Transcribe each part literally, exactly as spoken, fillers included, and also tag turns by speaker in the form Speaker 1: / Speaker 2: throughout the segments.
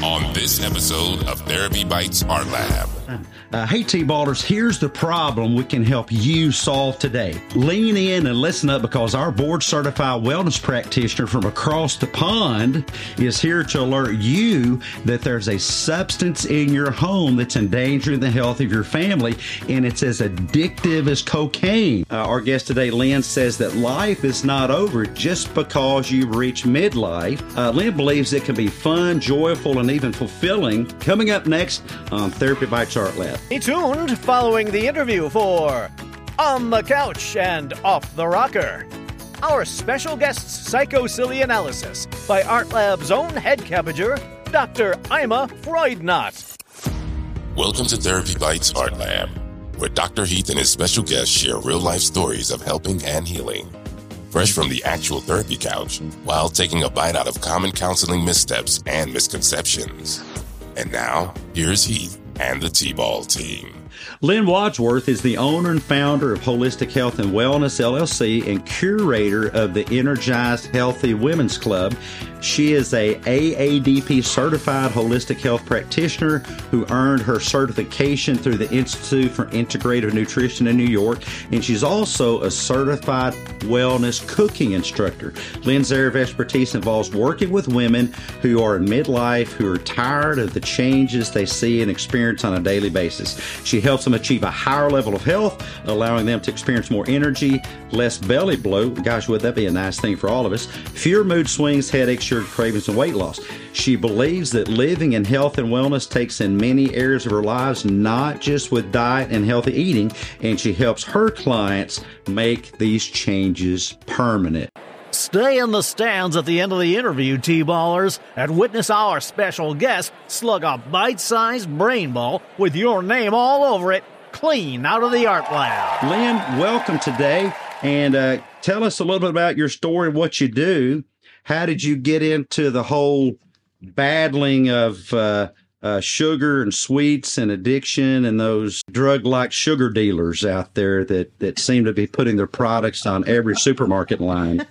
Speaker 1: on this episode of Therapy Bites Art Lab.
Speaker 2: Uh, hey, T-Ballers, here's the problem we can help you solve today. Lean in and listen up, because our board-certified wellness practitioner from across the pond is here to alert you that there's a substance in your home that's endangering the health of your family, and it's as addictive as cocaine. Uh, our guest today, Lynn, says that life is not over just because you reach midlife. Uh, Lynn believes it can be fun, joyful, and even fulfilling. Coming up next on Therapy Bites Art Lab.
Speaker 3: Stay tuned following the interview for On the Couch and Off the Rocker. Our special guest's psychosilly analysis by Art Lab's own head cabbager, Doctor Ima Freudnot.
Speaker 1: Welcome to Therapy Bites Art Lab, where Doctor Heath and his special guests share real-life stories of helping and healing. Fresh from the actual therapy couch, while taking a bite out of common counseling missteps and misconceptions. And now, here's Heath and the T-Ball team.
Speaker 2: Lynn Wadsworth is the owner and founder of Holistic Health and Wellness, L L C, and curator of the Energized Healthy Women's Club. She is a A A D P certified holistic health practitioner who earned her certification through the Institute for Integrative Nutrition in New York, and she's also a certified wellness cooking instructor. Lynn's area of expertise involves working with women who are in midlife, who are tired of the changes they see and experience on a daily basis. She helps them achieve a higher level of health, allowing them to experience more energy, less belly bloat. Gosh, would that be a nice thing for all of us? Fewer mood swings, headaches, sugar cravings, and weight loss. She believes that living in health and wellness takes in many areas of her lives, not just with diet and healthy eating, and she helps her clients make these changes permanent.
Speaker 3: Stay in the stands at the end of the interview, T-Ballers, and witness our special guest slug a bite-sized brain ball with your name all over it, clean out of the art lab.
Speaker 2: Lynn, welcome today, and uh, tell us a little bit about your story and what you do. How did you get into the whole battling of uh, uh, sugar and sweets and addiction and those drug-like sugar dealers out there that, that seem to be putting their products on every supermarket line?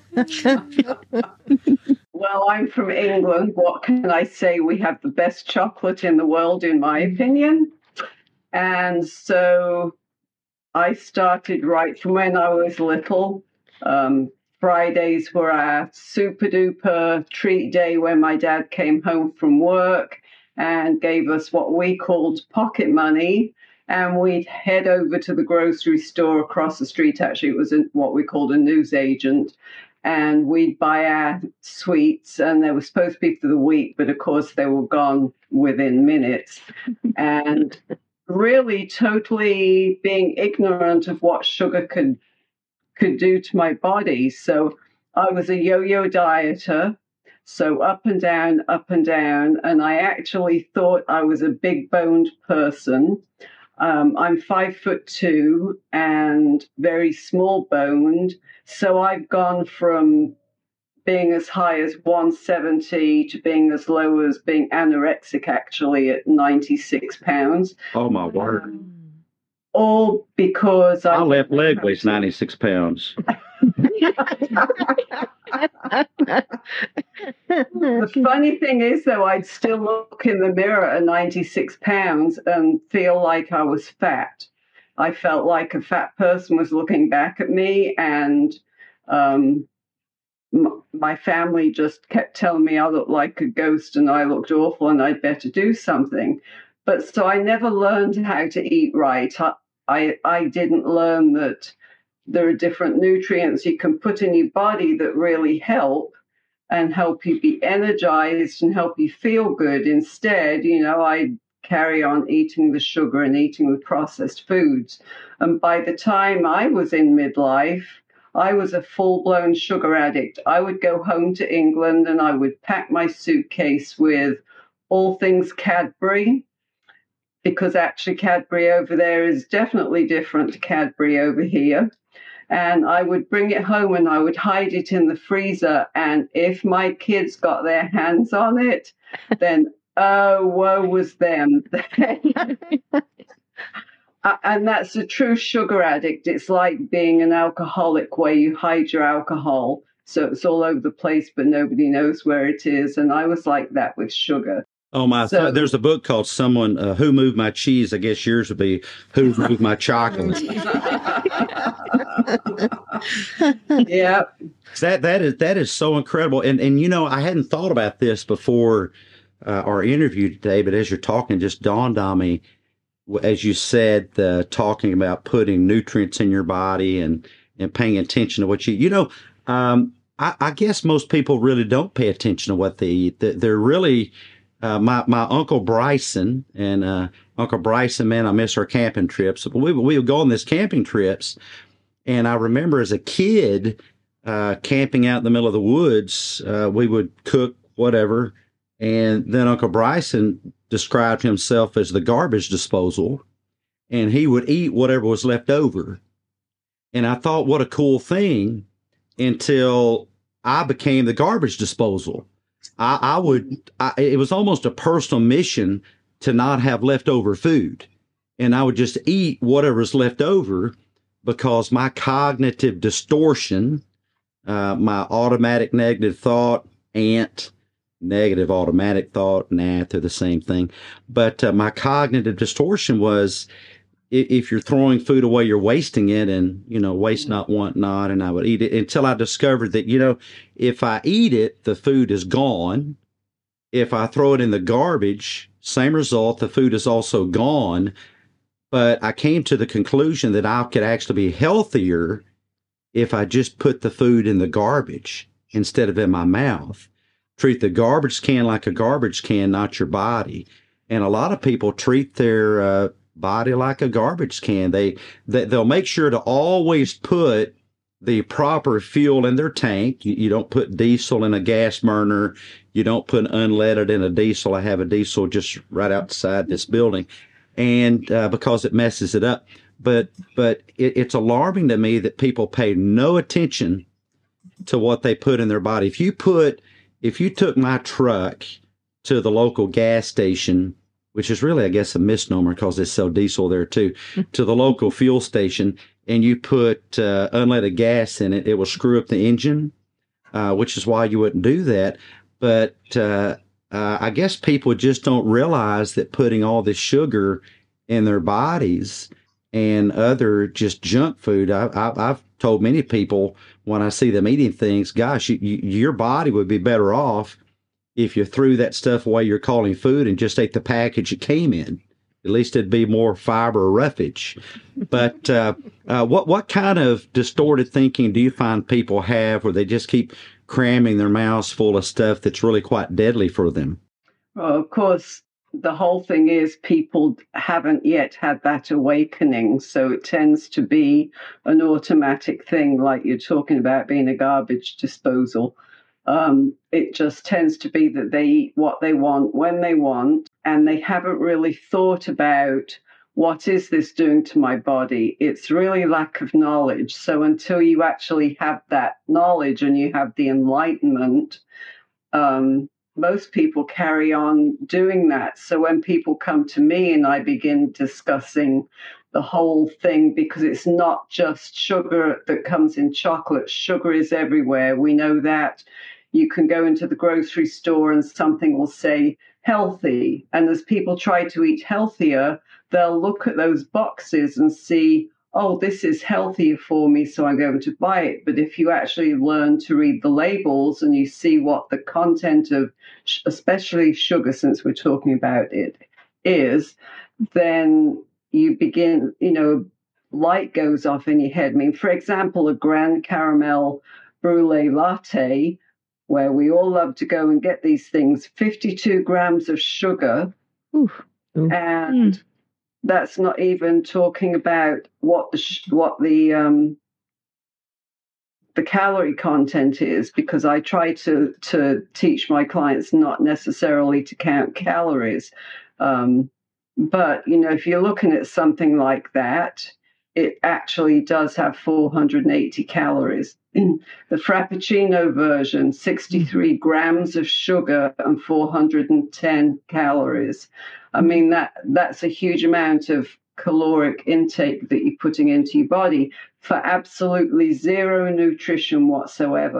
Speaker 4: Well, I'm from England. What can I say? We have the best chocolate in the world, in my opinion. And so I started right from when I was little. Um, Fridays were our super duper treat day when my dad came home from work and gave us what we called pocket money. And we'd head over to the grocery store across the street. Actually, it was a, what we called a newsagent. And we'd buy our sweets, and they were supposed to be for the week, but of course they were gone within minutes. And really totally being ignorant of what sugar could could do to my body. So I was a yo-yo dieter, so up and down, up and down, and I actually thought I was a big-boned person. Um, I'm five foot two and very small-boned, so I've gone from being as high as one seventy to being as low as being anorexic, actually, at ninety-six pounds.
Speaker 2: Oh, my word. Um,
Speaker 4: All because I...
Speaker 2: My left leg weighs ninety-six pounds.
Speaker 4: The funny thing is, though, I'd still look in the mirror at ninety-six pounds and feel like I was fat. I felt like a fat person was looking back at me, and um, m- my family just kept telling me I looked like a ghost and I looked awful and I'd better do something. But so I never learned how to eat right. I, I, I didn't learn that there are different nutrients you can put in your body that really help and help you be energized and help you feel good. Instead, you know, I carry on eating the sugar and eating the processed foods. And by the time I was in midlife, I was a full-blown sugar addict. I would go home to England and I would pack my suitcase with all things Cadbury, because actually Cadbury over there is definitely different to Cadbury over here. And I would bring it home and I would hide it in the freezer. And if my kids got their hands on it, then, oh, woe was them. And that's a true sugar addict. It's like being an alcoholic where you hide your alcohol. So it's all over the place, but nobody knows where it is. And I was like that with sugar.
Speaker 2: Oh my!
Speaker 4: So,
Speaker 2: There's a book called "Someone uh, Who Moved My Cheese." I guess yours would be "Who Moved My Chocolate."
Speaker 4: yeah.
Speaker 2: That that is that is so incredible, and and you know I hadn't thought about this before uh, our interview today, but as you're talking, it just dawned on me. As you said, uh, talking about putting nutrients in your body and and paying attention to what you you know. Um, I, I guess most people really don't pay attention to what they eat. They're really uh, my my Uncle Bryson and uh, Uncle Bryson, man, I miss our camping trips. We we would go on these camping trips, and I remember as a kid uh, camping out in the middle of the woods. Uh, we would cook whatever, and then Uncle Bryson described himself as the garbage disposal, and he would eat whatever was left over. And I thought, what a cool thing, until I became the garbage disposal. I, I would, I, it was almost a personal mission to not have leftover food. And I would just eat whatever's left over because my cognitive distortion, uh, my automatic negative thought, ant, negative automatic thought, nah, they're the same thing. But uh, my cognitive distortion was, if you're throwing food away, you're wasting it, and, you know, waste not, want not, and I would eat it until I discovered that, you know, if I eat it, the food is gone. If I throw it in the garbage, same result, the food is also gone. But I came to the conclusion that I could actually be healthier if I just put the food in the garbage instead of in my mouth. Treat the garbage can like a garbage can, not your body. And a lot of people treat their uh, body like a garbage can. They, they they'll make sure to always put the proper fuel in their tank. You, you don't put diesel in a gas burner. You don't put unleaded in a diesel. I have a diesel just right outside this building, and uh, because it messes it up. But but it, it's alarming to me that people pay no attention to what they put in their body. If you put If you took my truck to the local gas station, which is really, I guess, a misnomer because they sell diesel there too, to the local fuel station, and you put uh, unleaded gas in it, it will screw up the engine, uh, which is why you wouldn't do that. But uh, uh, I guess people just don't realize that putting all this sugar in their bodies and other just junk food, I, I, I've told many people when I see them eating things, gosh, you, you, your body would be better off if you threw that stuff away you're calling food and just ate the package it came in. At least it'd be more fiber or roughage. But uh, uh, what what kind of distorted thinking do you find people have where they just keep cramming their mouths full of stuff that's really quite deadly for them?
Speaker 4: Well, of course, the whole thing is people haven't yet had that awakening. So it tends to be an automatic thing, like you're talking about being a garbage disposal. Um, it just tends to be that they eat what they want when they want, and they haven't really thought about what is this doing to my body. It's really lack of knowledge. So until you actually have that knowledge and you have the enlightenment, um, most people carry on doing that. So when people come to me and I begin discussing the whole thing, because it's not just sugar that comes in chocolate, sugar is everywhere. We know that. You can go into the grocery store and something will say healthy. And as people try to eat healthier, they'll look at those boxes and see, oh, this is healthier for me, so I'm going to buy it. But if you actually learn to read the labels and you see what the content of, especially sugar, since we're talking about it, is, then you begin, you know, light goes off in your head. I mean, for example, a Grand Caramel Brulee Latte, where we all love to go and get these things, fifty-two grams of sugar.
Speaker 5: Oof. Oof.
Speaker 4: And mm. that's not even talking about what the sh- what the um, the calorie content is, because I try to to teach my clients not necessarily to count calories. Um, but, you know, if you're looking at something like that, it actually does have four hundred eighty calories. The Frappuccino version, sixty-three grams of sugar and four hundred ten calories. I mean, that that's a huge amount of caloric intake that you're putting into your body for absolutely zero nutrition whatsoever.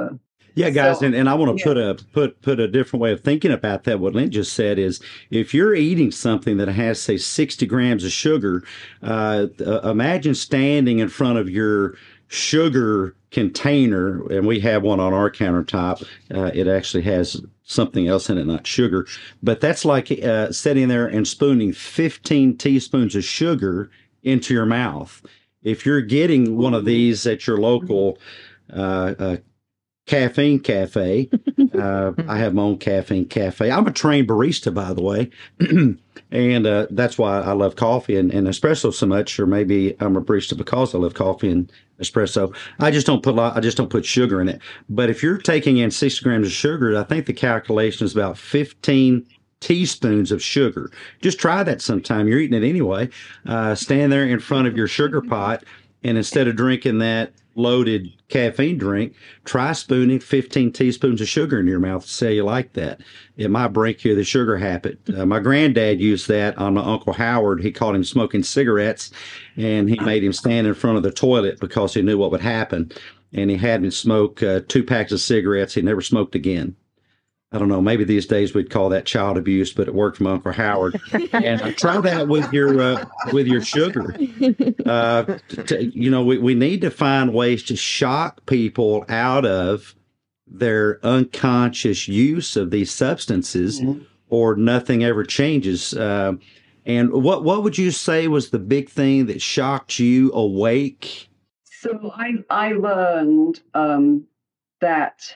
Speaker 2: Yeah, guys,
Speaker 4: So,
Speaker 2: and, and I want to
Speaker 4: yeah.
Speaker 2: put a put put a different way of thinking about that. What Lynn just said is, if you're eating something that has, say, sixty grams of sugar, uh, uh, imagine standing in front of your sugar container, and we have one on our countertop. Uh, it actually has something else in it, not sugar, but that's like uh, sitting there and spooning fifteen teaspoons of sugar into your mouth. If you're getting one of these at your local uh, uh, caffeine cafe. Uh, I have my own caffeine cafe. I'm a trained barista, by the way. and uh, that's why I love coffee and, and espresso so much, or maybe I'm a barista because I love coffee and espresso. I just don't put a lot, I just don't put sugar in it. But if you're taking in sixty grams of sugar, I think the calculation is about fifteen teaspoons of sugar. Just try that sometime. You're eating it anyway. Uh, stand there in front of your sugar pot, and instead of drinking that loaded caffeine drink, try spooning fifteen teaspoons of sugar in your mouth to say you like that. It might break you the sugar habit. Uh, my granddad used that on my Uncle Howard. He caught him smoking cigarettes, and he made him stand in front of the toilet because he knew what would happen. And he had him smoke uh, two packs of cigarettes. He never smoked again. I don't know. Maybe these days we'd call that child abuse, but it worked for my Uncle Howard. And uh, try that with your uh, with your sugar. Uh, t- you know, we, we need to find ways to shock people out of their unconscious use of these substances, mm-hmm. or nothing ever changes. Uh, and what what would you say was the big thing that shocked you awake?
Speaker 4: So I I learned um, that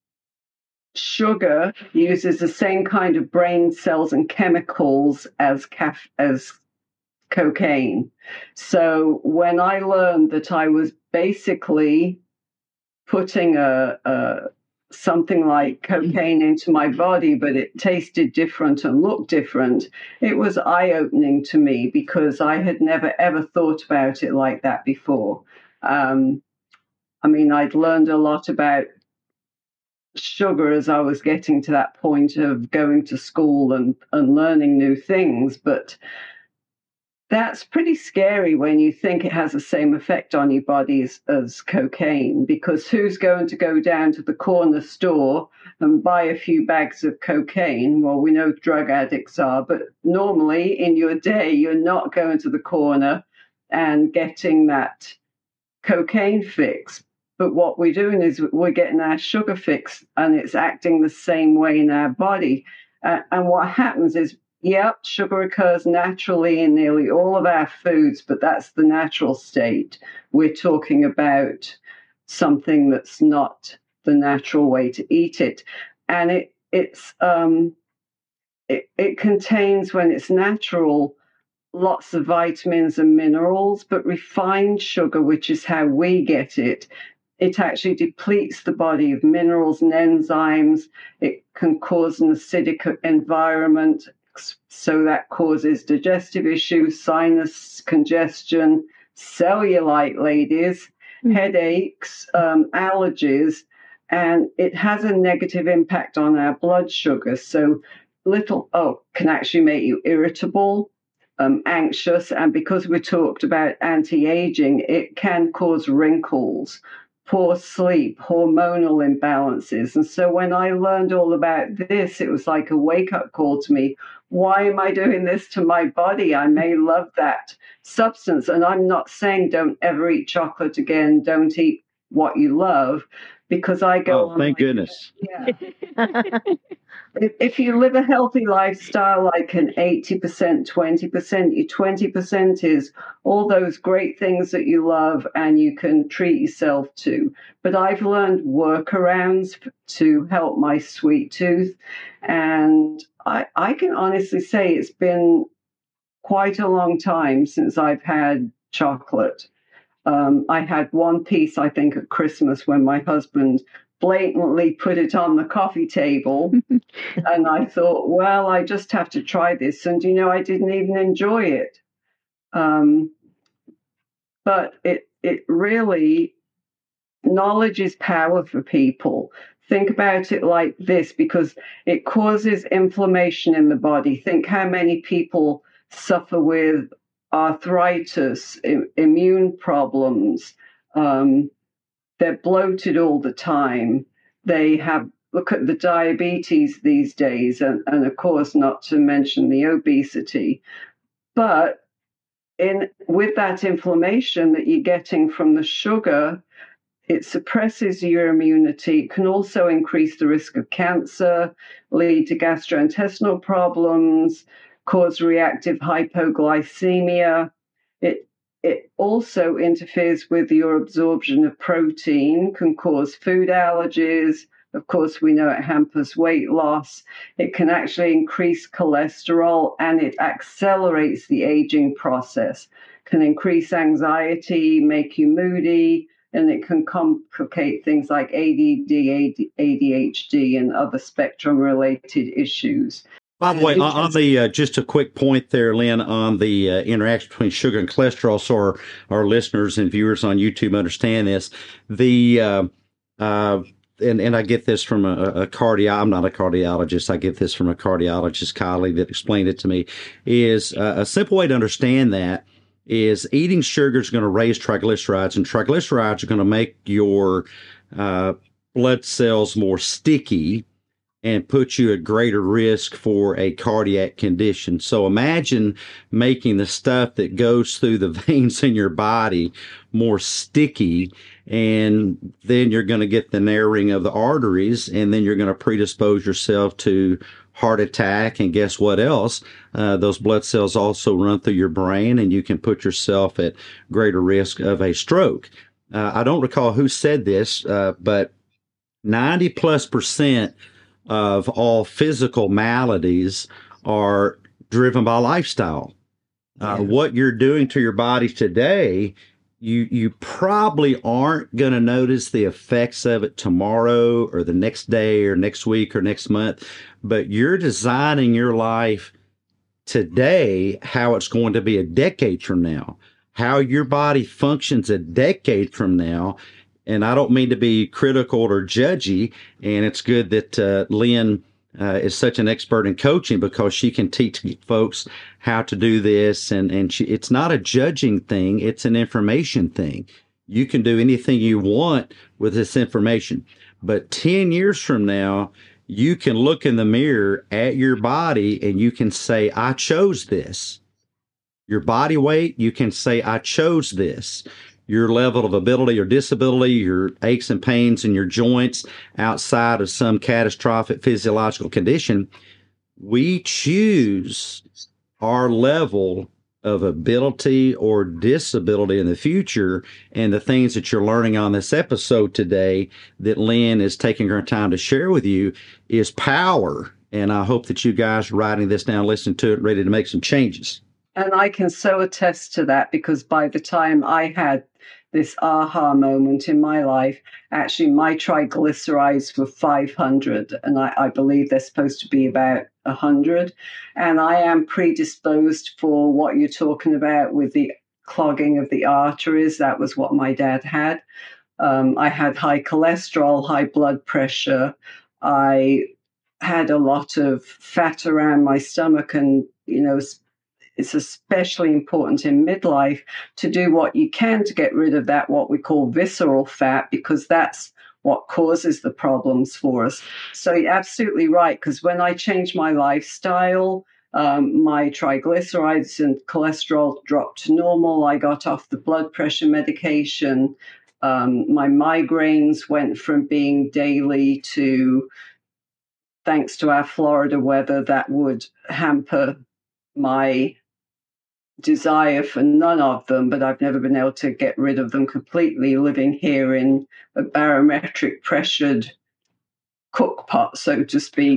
Speaker 4: sugar uses the same kind of brain cells and chemicals as caf- as cocaine. So when I learned that I was basically putting a, a something like cocaine into my body, but it tasted different and looked different, it was eye-opening to me because I had never ever thought about it like that before. Um, I mean, I'd learned a lot about sugar as I was getting to that point of going to school and, and learning new things. But that's pretty scary when you think it has the same effect on your body as, as cocaine, because who's going to go down to the corner store and buy a few bags of cocaine? Well, we know drug addicts are, but normally in your day, you're not going to the corner and getting that cocaine fix. But what we're doing is we're getting our sugar fix, and it's acting the same way in our body. Uh, and what happens is, yep, sugar occurs naturally in nearly all of our foods, but that's the natural state. We're talking about something that's not the natural way to eat it. And it it's um, it, it contains, when it's natural, lots of vitamins and minerals, but refined sugar, which is how we get it, it actually depletes the body of minerals and enzymes. It can cause an acidic environment, so that causes digestive issues, sinus congestion, cellulite, ladies, mm-hmm. headaches, um, allergies, and it has a negative impact on our blood sugar. So little, oh, can actually make you irritable, um, anxious, and because we talked about anti-aging, it can cause wrinkles, poor sleep, hormonal imbalances. And so when I learned all about this, it was like a wake-up call to me. Why am I doing this to my body? I may love that substance. And I'm not saying don't ever eat chocolate again, don't eat what you love, because I go
Speaker 2: oh,
Speaker 4: on.
Speaker 2: Thank
Speaker 4: like,
Speaker 2: goodness.
Speaker 4: Yeah. if, if you live a healthy lifestyle, like an eighty percent, twenty percent, your twenty percent is all those great things that you love and you can treat yourself to. But I've learned workarounds to help my sweet tooth. And I, I can honestly say it's been quite a long time since I've had chocolate. Um, I had one piece, I think, at Christmas when my husband blatantly put it on the coffee table. And I thought, well, I just have to try this. And, you know, I didn't even enjoy it. Um, but it it really, knowledge is power for people. Think about it like this, because it causes inflammation in the body. Think how many people suffer with arthritis, I- immune problems. Um, they're bloated all the time. they have, look at the diabetes these days, and, and of course, not to mention the obesity. But in with that inflammation that you're getting from the sugar, it suppresses your immunity. It can also increase the risk of cancer, lead to gastrointestinal problems, cause reactive hypoglycemia. It it also interferes with your absorption of protein, can cause food allergies. Of course, we know it hampers weight loss. It can actually increase cholesterol, and it accelerates the aging process. Can increase anxiety, make you moody, and it can complicate things like A D D, A D H D, and other spectrum-related issues.
Speaker 2: By the way, on, on the uh, just a quick point there, Lynn, on the uh, interaction between sugar and cholesterol, so our, our listeners and viewers on YouTube understand this. The uh, uh, and and I get this from a, a cardio. I'm not a cardiologist. I get this from a cardiologist colleague that explained it to me. Is uh, a simple way to understand that is eating sugar is going to raise triglycerides, and triglycerides are going to make your uh, blood cells more sticky and put you at greater risk for a cardiac condition. So imagine making the stuff that goes through the veins in your body more sticky, and then you're going to get the narrowing of the arteries, and then you're going to predispose yourself to heart attack. And guess what else? Uh, those blood cells also run through your brain, and you can put yourself at greater risk of a stroke. Uh, I don't recall who said this, uh, but ninety plus percent of all physical maladies are driven by lifestyle. Uh, yeah. What you're doing to your body today, you you probably aren't going to notice the effects of it tomorrow or the next day or next week or next month, but you're designing your life today how it's going to be a decade from now, how your body functions a decade from now. And I don't mean to be critical or judgy, and it's good that uh, Lynn uh, is such an expert in coaching, because she can teach folks how to do this. And, and she, it's not a judging thing. It's an information thing. You can do anything you want with this information. But ten years from now, you can look in the mirror at your body and you can say, I chose this. Your body weight, you can say, I chose this. Your level of ability or disability, your aches and pains in your joints outside of some catastrophic physiological condition, we choose our level of ability or disability in the future. And the things that you're learning on this episode today that Lynn is taking her time to share with you is power. And I hope that you guys are writing this down, listening to it, ready to make some changes.
Speaker 4: And I can so attest to that, because by the time I had this aha moment in my life, actually my triglycerides were five hundred, and I, I believe they're supposed to be about one hundred. And I am predisposed for what you're talking about with the clogging of the arteries. That was what my dad had. Um, I had high cholesterol, high blood pressure. I had a lot of fat around my stomach, and, you know, it's especially important in midlife to do what you can to get rid of that, what we call visceral fat, because that's what causes the problems for us. So you're absolutely right, because when I changed my lifestyle, um, my triglycerides and cholesterol dropped to normal. I got off the blood pressure medication. Um, my migraines went from being daily to, thanks to our Florida weather, that would hamper my desire for none of them, but I've never been able to get rid of them completely, living here in a barometric pressured cook pot, so to speak.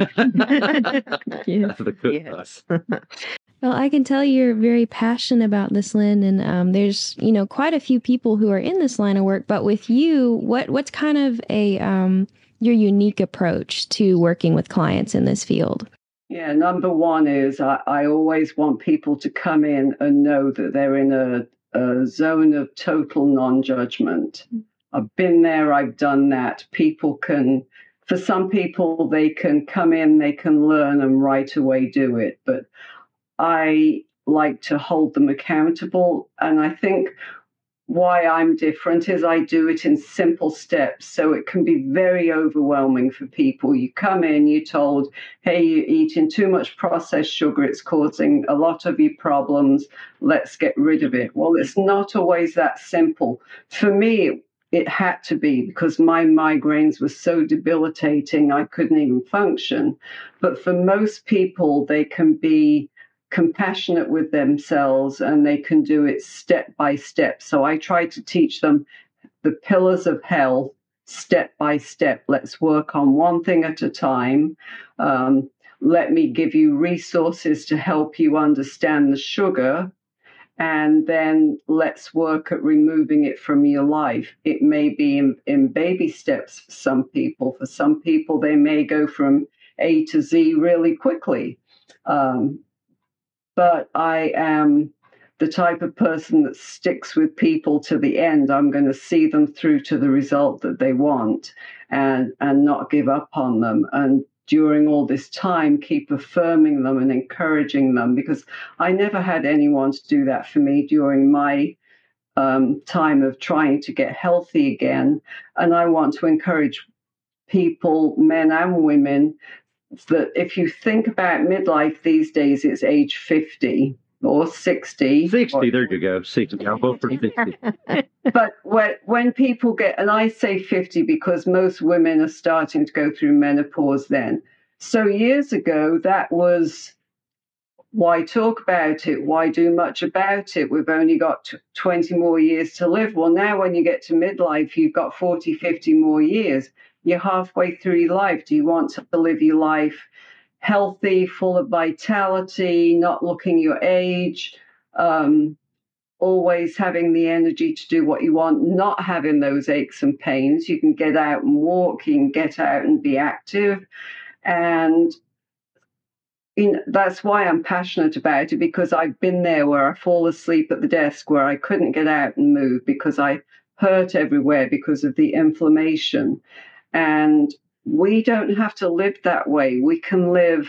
Speaker 5: Yes. Yes. Well, I can tell you're very passionate about this, Lynn, and um, there's, you know, quite a few people who are in this line of work, but with you, what what's kind of a um, your unique approach to working with clients in this field?
Speaker 4: Yeah, number one is I, I always want people to come in and know that they're in a, a zone of total non-judgment. I've been there, I've done that. People can, for some people, they can come in, they can learn and right away do it. But I like to hold them accountable. And I think why I'm different is I do it in simple steps. So it can be very overwhelming for people. You come in, you're told, hey, you're eating too much processed sugar. It's causing a lot of your problems. Let's get rid of it. Well, it's not always that simple. For me, it had to be, because my migraines were so debilitating, I couldn't even function. But for most people, they can be compassionate with themselves, and they can do it step by step. So I try to teach them the pillars of health step by step. Let's work on one thing at a time. Um, let me give you resources to help you understand the sugar, and then let's work at removing it from your life. It may be in, in baby steps for some people. For some people, they may go from A to Z really quickly. Um, But I am the type of person that sticks with people to the end. I'm going to see them through to the result that they want, and, and not give up on them. And during all this time, keep affirming them and encouraging them, because I never had anyone to do that for me during my um, time of trying to get healthy again. And I want to encourage people, men and women, that if you think about midlife these days, it's age fifty or sixty.
Speaker 2: sixty,
Speaker 4: or,
Speaker 2: there you go. sixty. I'll vote for sixty.
Speaker 4: But when, when people get, and I say fifty because most women are starting to go through menopause then. So years ago, that was, why talk about it? Why do much about it? We've only got twenty more years to live. Well, now when you get to midlife, you've got forty, fifty more years. You're halfway through your life. Do you want to live your life healthy, full of vitality, not looking your age, um, always having the energy to do what you want, not having those aches and pains? You can get out and walk, you can get out and be active. And you know, that's why I'm passionate about it, because I've been there where I fall asleep at the desk, where I couldn't get out and move because I hurt everywhere because of the inflammation. And we don't have to live that way. We can live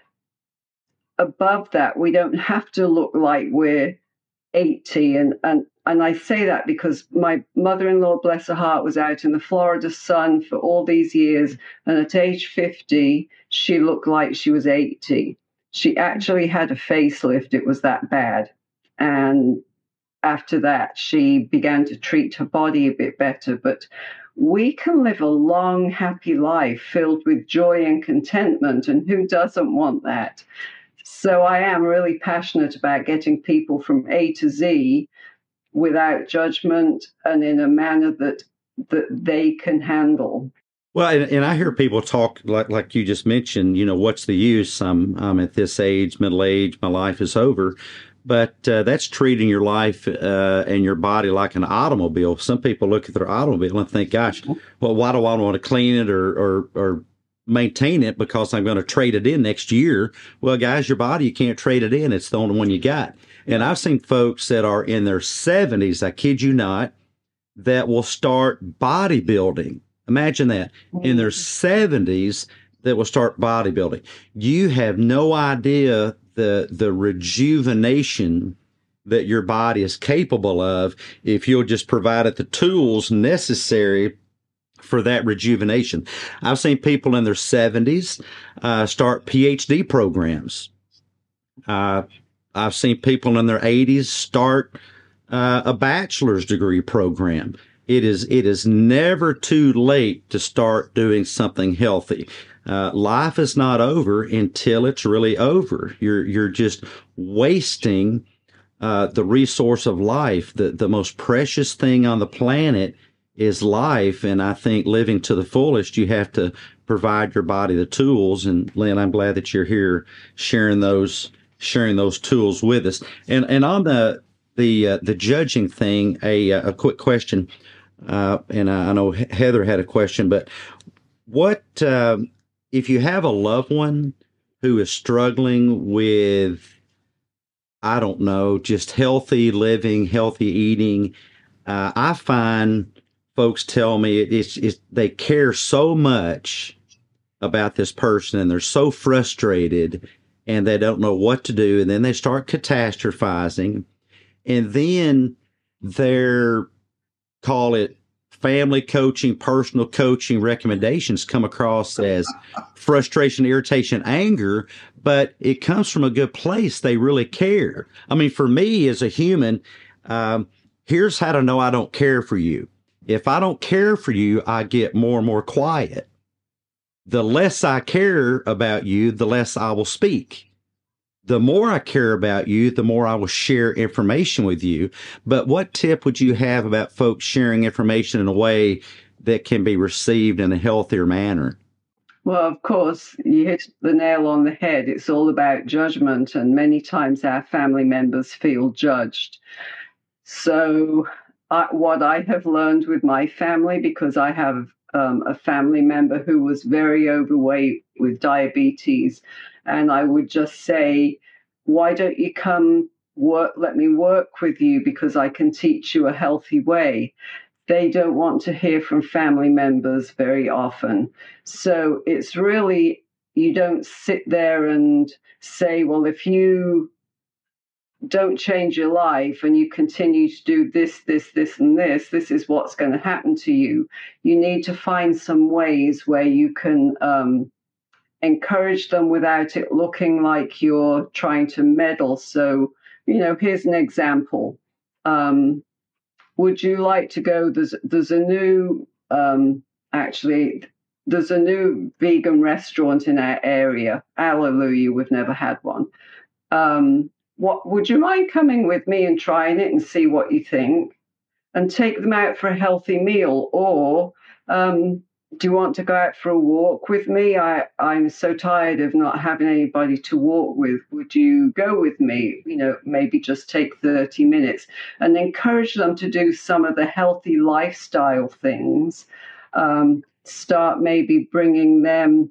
Speaker 4: above that. We don't have to look like we're eighty. And, and, and I say that because my mother-in-law, bless her heart, was out in the Florida sun for all these years. And at age fifty, she looked like she was eighty. She actually had a facelift. It was that bad. And after that, she began to treat her body a bit better. But we can live a long, happy life filled with joy and contentment. And who doesn't want that? So I am really passionate about getting people from A to Z without judgment and in a manner that that they can handle.
Speaker 2: Well, and, and I hear people talk like like you just mentioned, you know, what's the use? I'm, I'm at this age, middle age, my life is over. But uh, that's treating your life uh, and your body like an automobile. Some people look at their automobile and think, gosh, well, why do I want to clean it or, or, or maintain it because I'm going to trade it in next year? Well, guys, your body, you can't trade it in. It's the only one you got. And I've seen folks that are in their seventies, I kid you not, that will start bodybuilding. Imagine that. In their seventies, that will start bodybuilding. You have no idea the the rejuvenation that your body is capable of if you'll just provide it the tools necessary for that rejuvenation. I've seen people in their seventies uh, start P H D programs. Uh, I've seen people in their eighties start uh, a bachelor's degree program. It is it is never too late to start doing something healthy. Uh, life is not over until it's really over. You're you're just wasting uh, the resource of life. The the most precious thing on the planet is life, and I think living to the fullest, you have to provide your body the tools. And Lynn, I'm glad that you're here sharing those sharing those tools with us. And and on the the uh, the judging thing, a a quick question. Uh, and I, I know Heather had a question, but what uh, if you have a loved one who is struggling with, I don't know, just healthy living, healthy eating? Uh, I find folks tell me it's, it's they care so much about this person and they're so frustrated and they don't know what to do. And then they start catastrophizing. And then their, call it, family coaching, personal coaching recommendations come across as frustration, irritation, anger, but it comes from a good place. They really care. I mean, for me as a human, um, here's how to know I don't care for you. If I don't care for you, I get more and more quiet. The less I care about you, the less I will speak. The more I care about you, the more I will share information with you. But what tip would you have about folks sharing information in a way that can be received in a healthier manner?
Speaker 4: Well, of course, you hit the nail on the head. It's all about judgment, and many times our family members feel judged. So I, what I have learned with my family, because I have um, a family member who was very overweight with diabetes, and I would just say, why don't you come work, let me work with you because I can teach you a healthy way. They don't want to hear from family members very often. So it's really, you don't sit there and say, well, if you don't change your life and you continue to do this, this, this, and this, this is what's going to happen to you. You need to find some ways where you can um, encourage them without it looking like you're trying to meddle. So, you know, here's an example. Um, would you like to go? There's there's a new, um, actually, there's a new vegan restaurant in our area. Hallelujah, we've never had one. Um, what would you mind coming with me and trying it and see what you think, and take them out for a healthy meal? Or um, do you want to go out for a walk with me? I, I'm so tired of not having anybody to walk with. Would you go with me? You know, maybe just take thirty minutes, and encourage them to do some of the healthy lifestyle things. Um, start maybe bringing them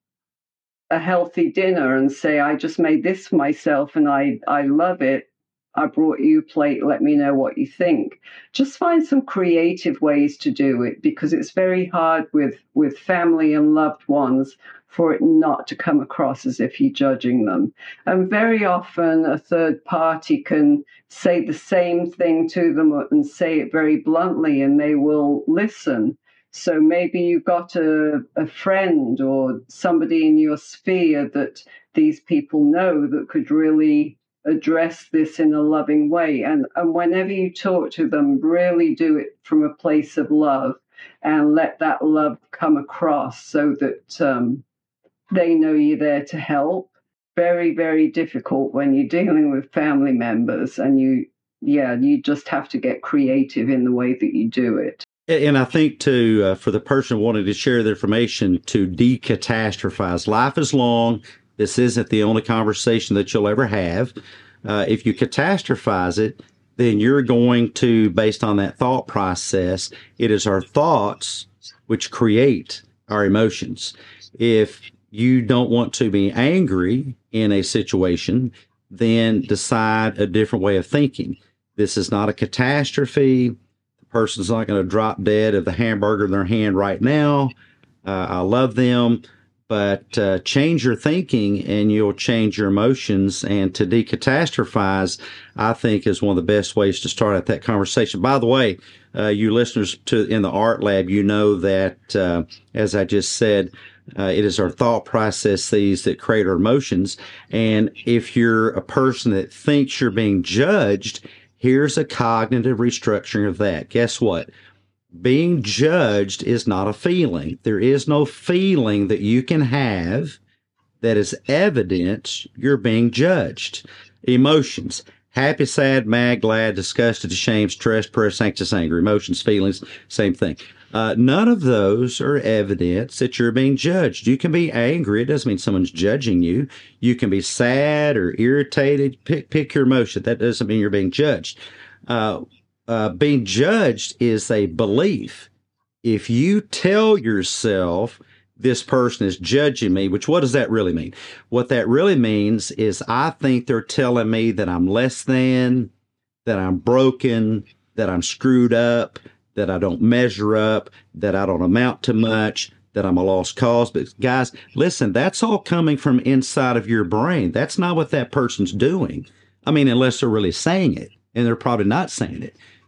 Speaker 4: a healthy dinner and say, I just made this for myself and I, I love it. I brought you a plate. Let me know what you think. Just find some creative ways to do it, because it's very hard with, with family and loved ones for it not to come across as if you're judging them. And very often a third party can say the same thing to them and say it very bluntly, and they will listen. So maybe you've got a, a friend or somebody in your sphere that these people know that could really address this in a loving way. And, and whenever you talk to them, really do it from a place of love and let that love come across so that um, they know you're there to help. Very, very difficult when you're dealing with family members, and you, yeah, you just have to get creative in the way that you do it.
Speaker 2: And I think, too, uh, for the person wanting to share the information, to decatastrophize. Life is long. This isn't the only conversation that you'll ever have. Uh, if you catastrophize it, then you're going to, based on that thought process, it is our thoughts which create our emotions. If you don't want to be angry in a situation, then decide a different way of thinking. This is not a catastrophe. Person's not going to drop dead of the hamburger in their hand right now. Uh, I love them, but uh, change your thinking and you'll change your emotions. And to decatastrophize, I think, is one of the best ways to start out that conversation. By the way, uh, you listeners to in the Art Lab, you know that, uh, as I just said, uh, it is our thought processes that create our emotions. And if you're a person that thinks you're being judged, here's a cognitive restructuring of that. Guess what? Being judged is not a feeling. There is no feeling that you can have that is evidence you're being judged. Emotions: happy, sad, mad, glad, disgusted, ashamed, stressed, depressed, anxious, angry. Emotions, feelings, same thing. Uh, none of those are evidence that you're being judged. You can be angry. It doesn't mean someone's judging you. You can be sad or irritated. Pick, pick your emotion. That doesn't mean you're being judged. Uh, uh, being judged is a belief. If you tell yourself this person is judging me, which what does that really mean? What that really means is I think they're telling me that I'm less than, that I'm broken, that I'm screwed up, that I don't measure up, that I don't amount to much, that I'm a lost cause. But guys, listen, that's all coming from inside of your brain. That's not what that person's doing. I mean, unless they're really saying it, and they're probably not saying it.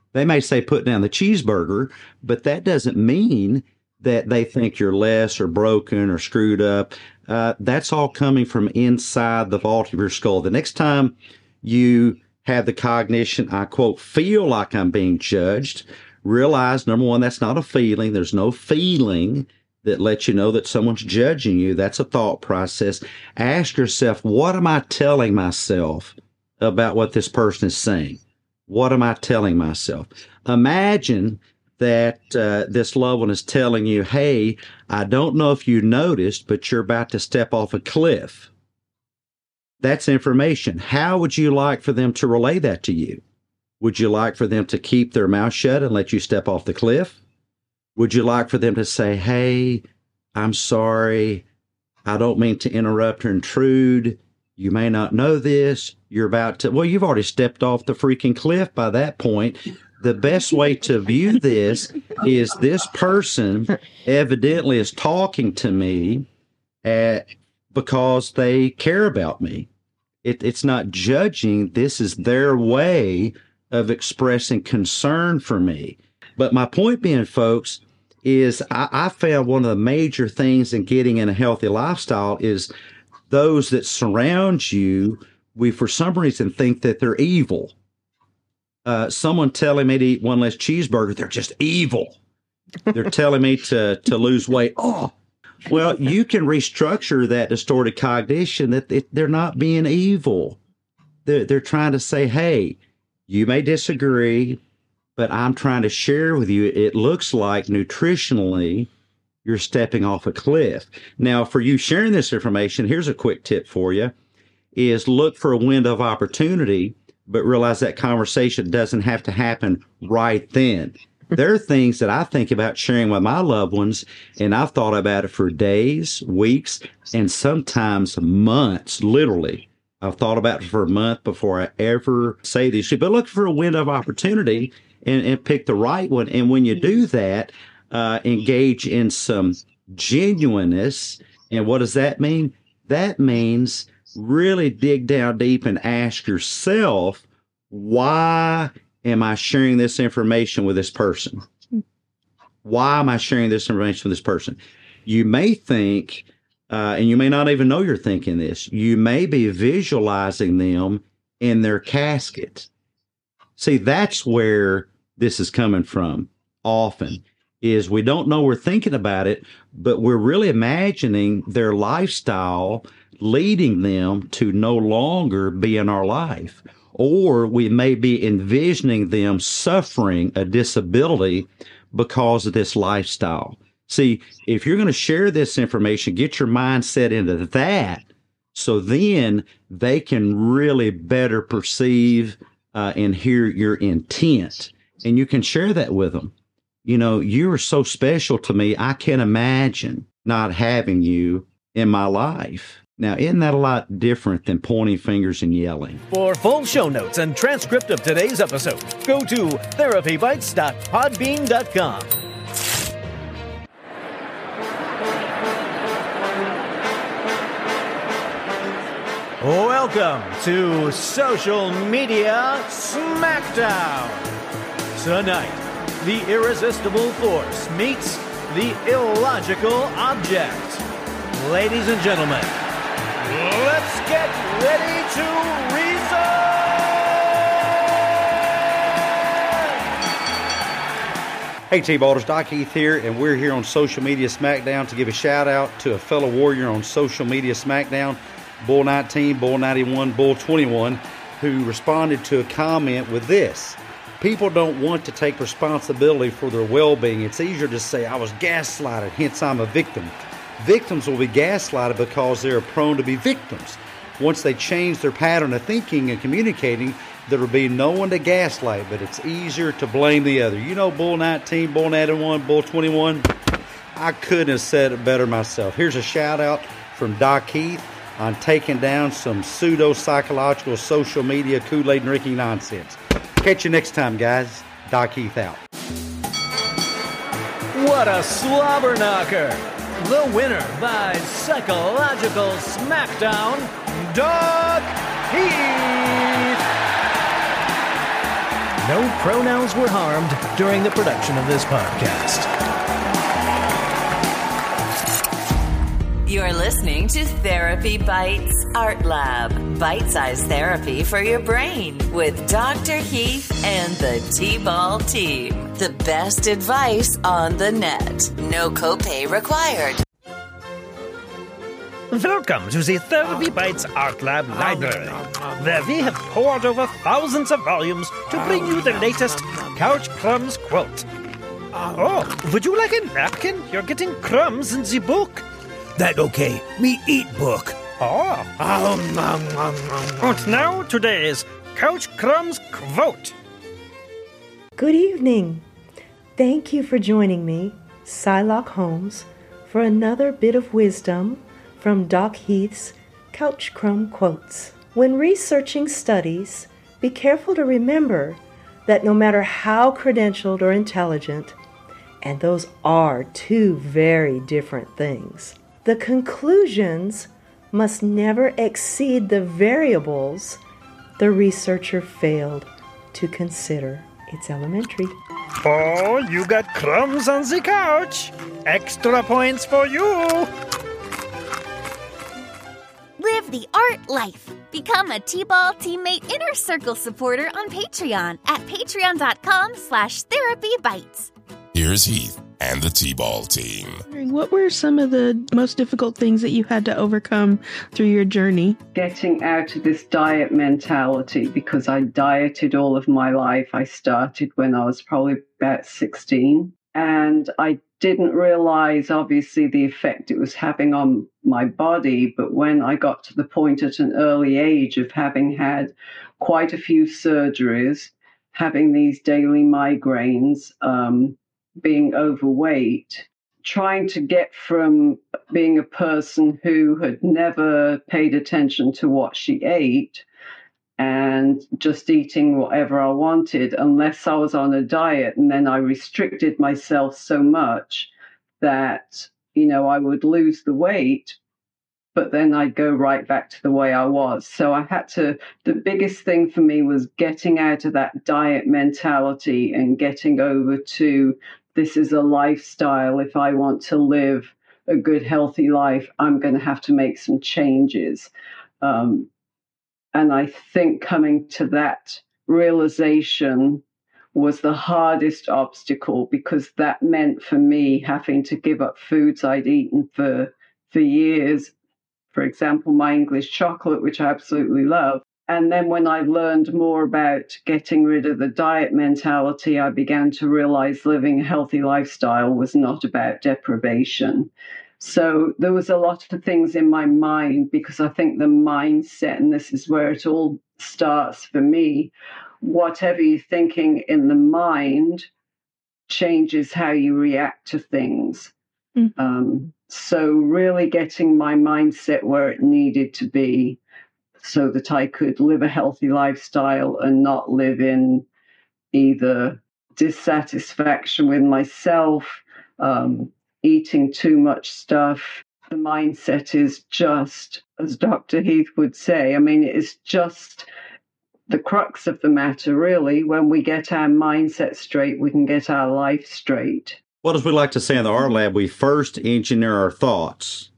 Speaker 2: They may say put down the cheeseburger, but that doesn't mean that they think you're less or broken or screwed up. Uh, that's all coming from inside the vault of your skull. The next time you have the cognition, I quote, feel like I'm being judged, realize, number one, that's not a feeling. There's no feeling that lets you know that someone's judging you. That's a thought process. Ask yourself, what am I telling myself about what this person is saying? What am I telling myself? Imagine that uh, this loved one is telling you, hey, I don't know if you noticed, but you're about to step off a cliff. That's information. How would you like for them to relay that to you? Would you like for them to keep their mouth shut and let you step off the cliff? Would you like for them to say, hey, I'm sorry, I don't mean to interrupt or intrude. You may not know this. You're about to, well, you've already stepped off the freaking cliff by that point. The best way to view this is this person evidently is talking to me at, because they care about me. It, it's not judging. This is their way of expressing concern for me. But my point being, folks, is I, I found one of the major things in getting in a healthy lifestyle is those that surround you, we for some reason think that they're evil. Uh, someone telling me to eat one less cheeseburger, they're just evil. They're telling me to, to lose weight. Oh, well, you can restructure that distorted cognition that it, they're not being evil. They're, they're trying to say, hey, you may disagree, but I'm trying to share with you, it looks like nutritionally you're stepping off a cliff. Now, for you sharing this information, here's a quick tip for you, is look for a window of opportunity, but realize that conversation doesn't have to happen right then. There are things that I think about sharing with my loved ones, and I've thought about it for days, weeks, and sometimes months, literally. I've thought about it for a month before I ever say these. But look for a window of opportunity and, and pick the right one. And when you do that, uh, engage in some genuineness. And what does that mean? That means really dig down deep and ask yourself, why am I sharing this information with this person? Why am I sharing this information with this person? You may think, uh, and you may not even know you're thinking this, you may be visualizing them in their casket. See, that's where this is coming from often, is we don't know we're thinking about it, but we're really imagining their lifestyle leading them to no longer be in our life. Or we may be envisioning them suffering a disability because of this lifestyle. See, if you're going to share this information, get your mindset into that, so then they can really better perceive uh, and hear your intent. And you can share that with them. You know, you are so special to me, I can't imagine not having you in my life. Now, isn't that a lot different than pointing fingers and yelling?
Speaker 3: For full show notes and transcript of today's episode, go to therapy bites dot podbean dot com. Welcome to Social Media Smackdown. Tonight, the irresistible force meets the illogical object. Ladies and gentlemen, let's get ready to reason!
Speaker 2: Hey T-Ballers, Doc Heath here, and we're here on Social Media Smackdown to give a shout out to a fellow warrior on Social Media Smackdown, Bull nineteen, Bull ninety-one, Bull twenty-one, who responded to a comment with this. People don't want to take responsibility for their well-being. It's easier to say, I was gaslighted, hence I'm a victim. Victims will be gaslighted because they are prone to be victims. Once they change their pattern of thinking and communicating, there will be no one to gaslight, but it's easier to blame the other. You know, Bull nineteen, Bull ninety-one, Bull twenty-one, I couldn't have said it better myself. Here's a shout out from Doc Heath on taking down some pseudo-psychological social media Kool-Aid drinking nonsense. Catch you next time, guys. Doc Heath out.
Speaker 3: What a slobber knocker! The winner by Psychological Smackdown, Doc Heath! no pronouns were harmed during the production of this podcast.
Speaker 6: You're listening to Therapy Bites Art Lab, bite-sized therapy for your brain with Doctor Heath and the T-Ball team. The best advice on the net. No copay required.
Speaker 3: Welcome to the Therapy Bites Art Lab Library, where we have poured over thousands of volumes to bring you the latest Couch Crumbs quote. Oh, would you like a napkin? You're getting crumbs in the book.
Speaker 7: That okay. Me eat book.
Speaker 3: Oh.
Speaker 7: Um, um, um, um,
Speaker 3: And now today's Couch Crumbs quote.
Speaker 8: Good evening. Thank you for joining me, Shylock Holmes, for another bit of wisdom from Doc Heath's Couch Crumb Quotes. When researching studies, be careful to remember that no matter how credentialed or intelligent, and those are two very different things, the conclusions must never exceed the variables the researcher failed to consider. It's elementary.
Speaker 3: Oh, you got crumbs on the couch. Extra points for you.
Speaker 9: Live the art life. Become a T-Ball Teammate Inner Circle supporter on Patreon at patreon.com slash therapybites.
Speaker 1: Here's Heath and the T-Ball team.
Speaker 10: What were some of the most difficult things that you had to overcome through your journey?
Speaker 4: Getting out of this diet mentality, because I dieted all of my life. I started when I was probably about sixteen, and I didn't realize, obviously, the effect it was having on my body. But when I got to the point at an early age of having had quite a few surgeries, having these daily migraines, um, being overweight, trying to get from being a person who had never paid attention to what she ate and just eating whatever I wanted unless I was on a diet. And then I restricted myself so much that, you know, I would lose the weight, but then I'd go right back to the way I was. So I had to, the biggest thing for me was getting out of that diet mentality and getting over to, this is a lifestyle. If I want to live a good, healthy life, I'm going to have to make some changes. Um, and I think coming to that realization was the hardest obstacle, because that meant for me having to give up foods I'd eaten for, for years. For example, my English chocolate, which I absolutely love. And then when I learned more about getting rid of the diet mentality, I began to realize living a healthy lifestyle was not about deprivation. So there was a lot of things in my mind, because I think the mindset, and this is where it all starts for me, whatever you're thinking in the mind changes how you react to things. Mm. Um, so really getting my mindset where it needed to be, so that I could live a healthy lifestyle and not live in either dissatisfaction with myself, um, eating too much stuff. The mindset is just, as Doctor Heath would say, I mean, it's just the crux of the matter, really. When we get our mindset straight, we can get our life straight.
Speaker 2: Well, as we like to say in the Art Lab, we first engineer our thoughts,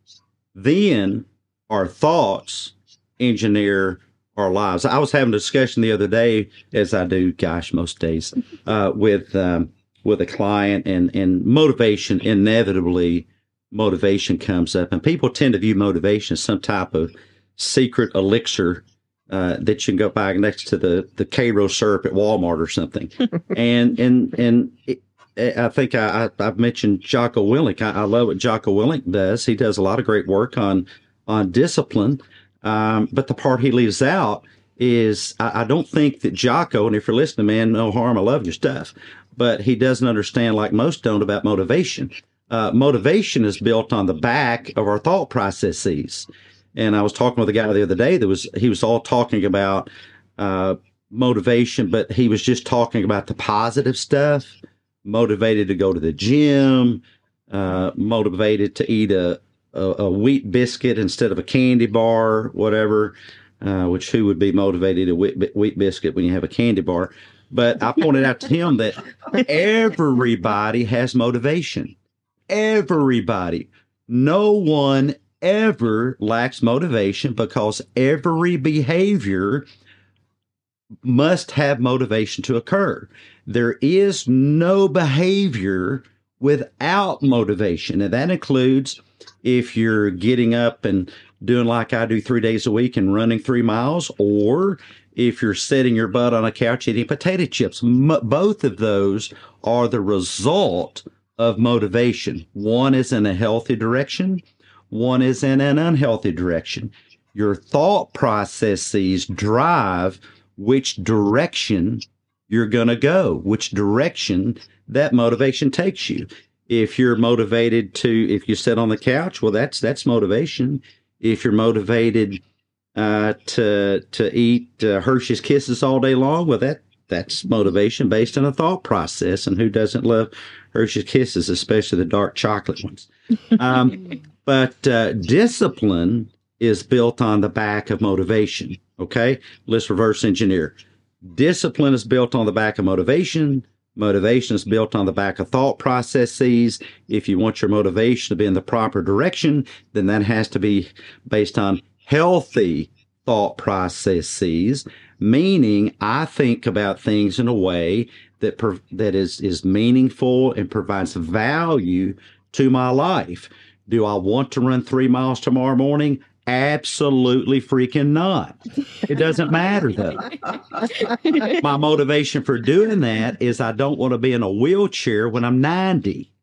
Speaker 2: then our thoughts engineer our lives. I was having a discussion the other day, as I do, gosh, most days, uh, with um, with a client, and, and motivation, inevitably, motivation comes up. And people tend to view motivation as some type of secret elixir uh, that you can go buy next to the, the Karo syrup at Walmart or something. and and and it, I think I, I, I've mentioned Jocko Willink. I, I love what Jocko Willink does. He does a lot of great work on on discipline. Um, but the part he leaves out is, I, I don't think that Jocko, and if you're listening, man, no harm, I love your stuff, but he doesn't understand, like most don't, about motivation. Uh, motivation is built on the back of our thought processes. And I was talking with a guy the other day that was, he was all talking about uh, motivation, but he was just talking about the positive stuff, motivated to go to the gym, uh, motivated to eat a, A, a wheat biscuit instead of a candy bar, whatever, uh, which who would be motivated to wheat, wheat biscuit when you have a candy bar? But I pointed out to him that everybody has motivation. Everybody. No one ever lacks motivation because every behavior must have motivation to occur. There is no behavior without motivation. And that includes if you're getting up and doing like I do three days a week and running three miles, or if you're sitting your butt on a couch eating potato chips. M- both of those are the result of motivation. One is in a healthy direction. One is in an unhealthy direction. Your thought processes drive which direction you're going to go, which direction that motivation takes you. If you're motivated to, if you sit on the couch, well, that's that's motivation. If you're motivated uh, to to eat uh, Hershey's Kisses all day long, well, that that's motivation based on a thought process. And who doesn't love Hershey's Kisses, especially the dark chocolate ones? Um, but uh, discipline is built on the back of motivation. Okay, let's reverse engineer. Discipline is built on the back of motivation. Motivation is built on the back of thought processes. If you want your motivation to be in the proper direction, then that has to be based on healthy thought processes, meaning I think about things in a way that per, that is, is meaningful and provides value to my life. Do I want to run three miles tomorrow morning? Absolutely freaking not. It doesn't matter, though. My motivation for doing that is I don't want to be in a wheelchair when I'm ninety.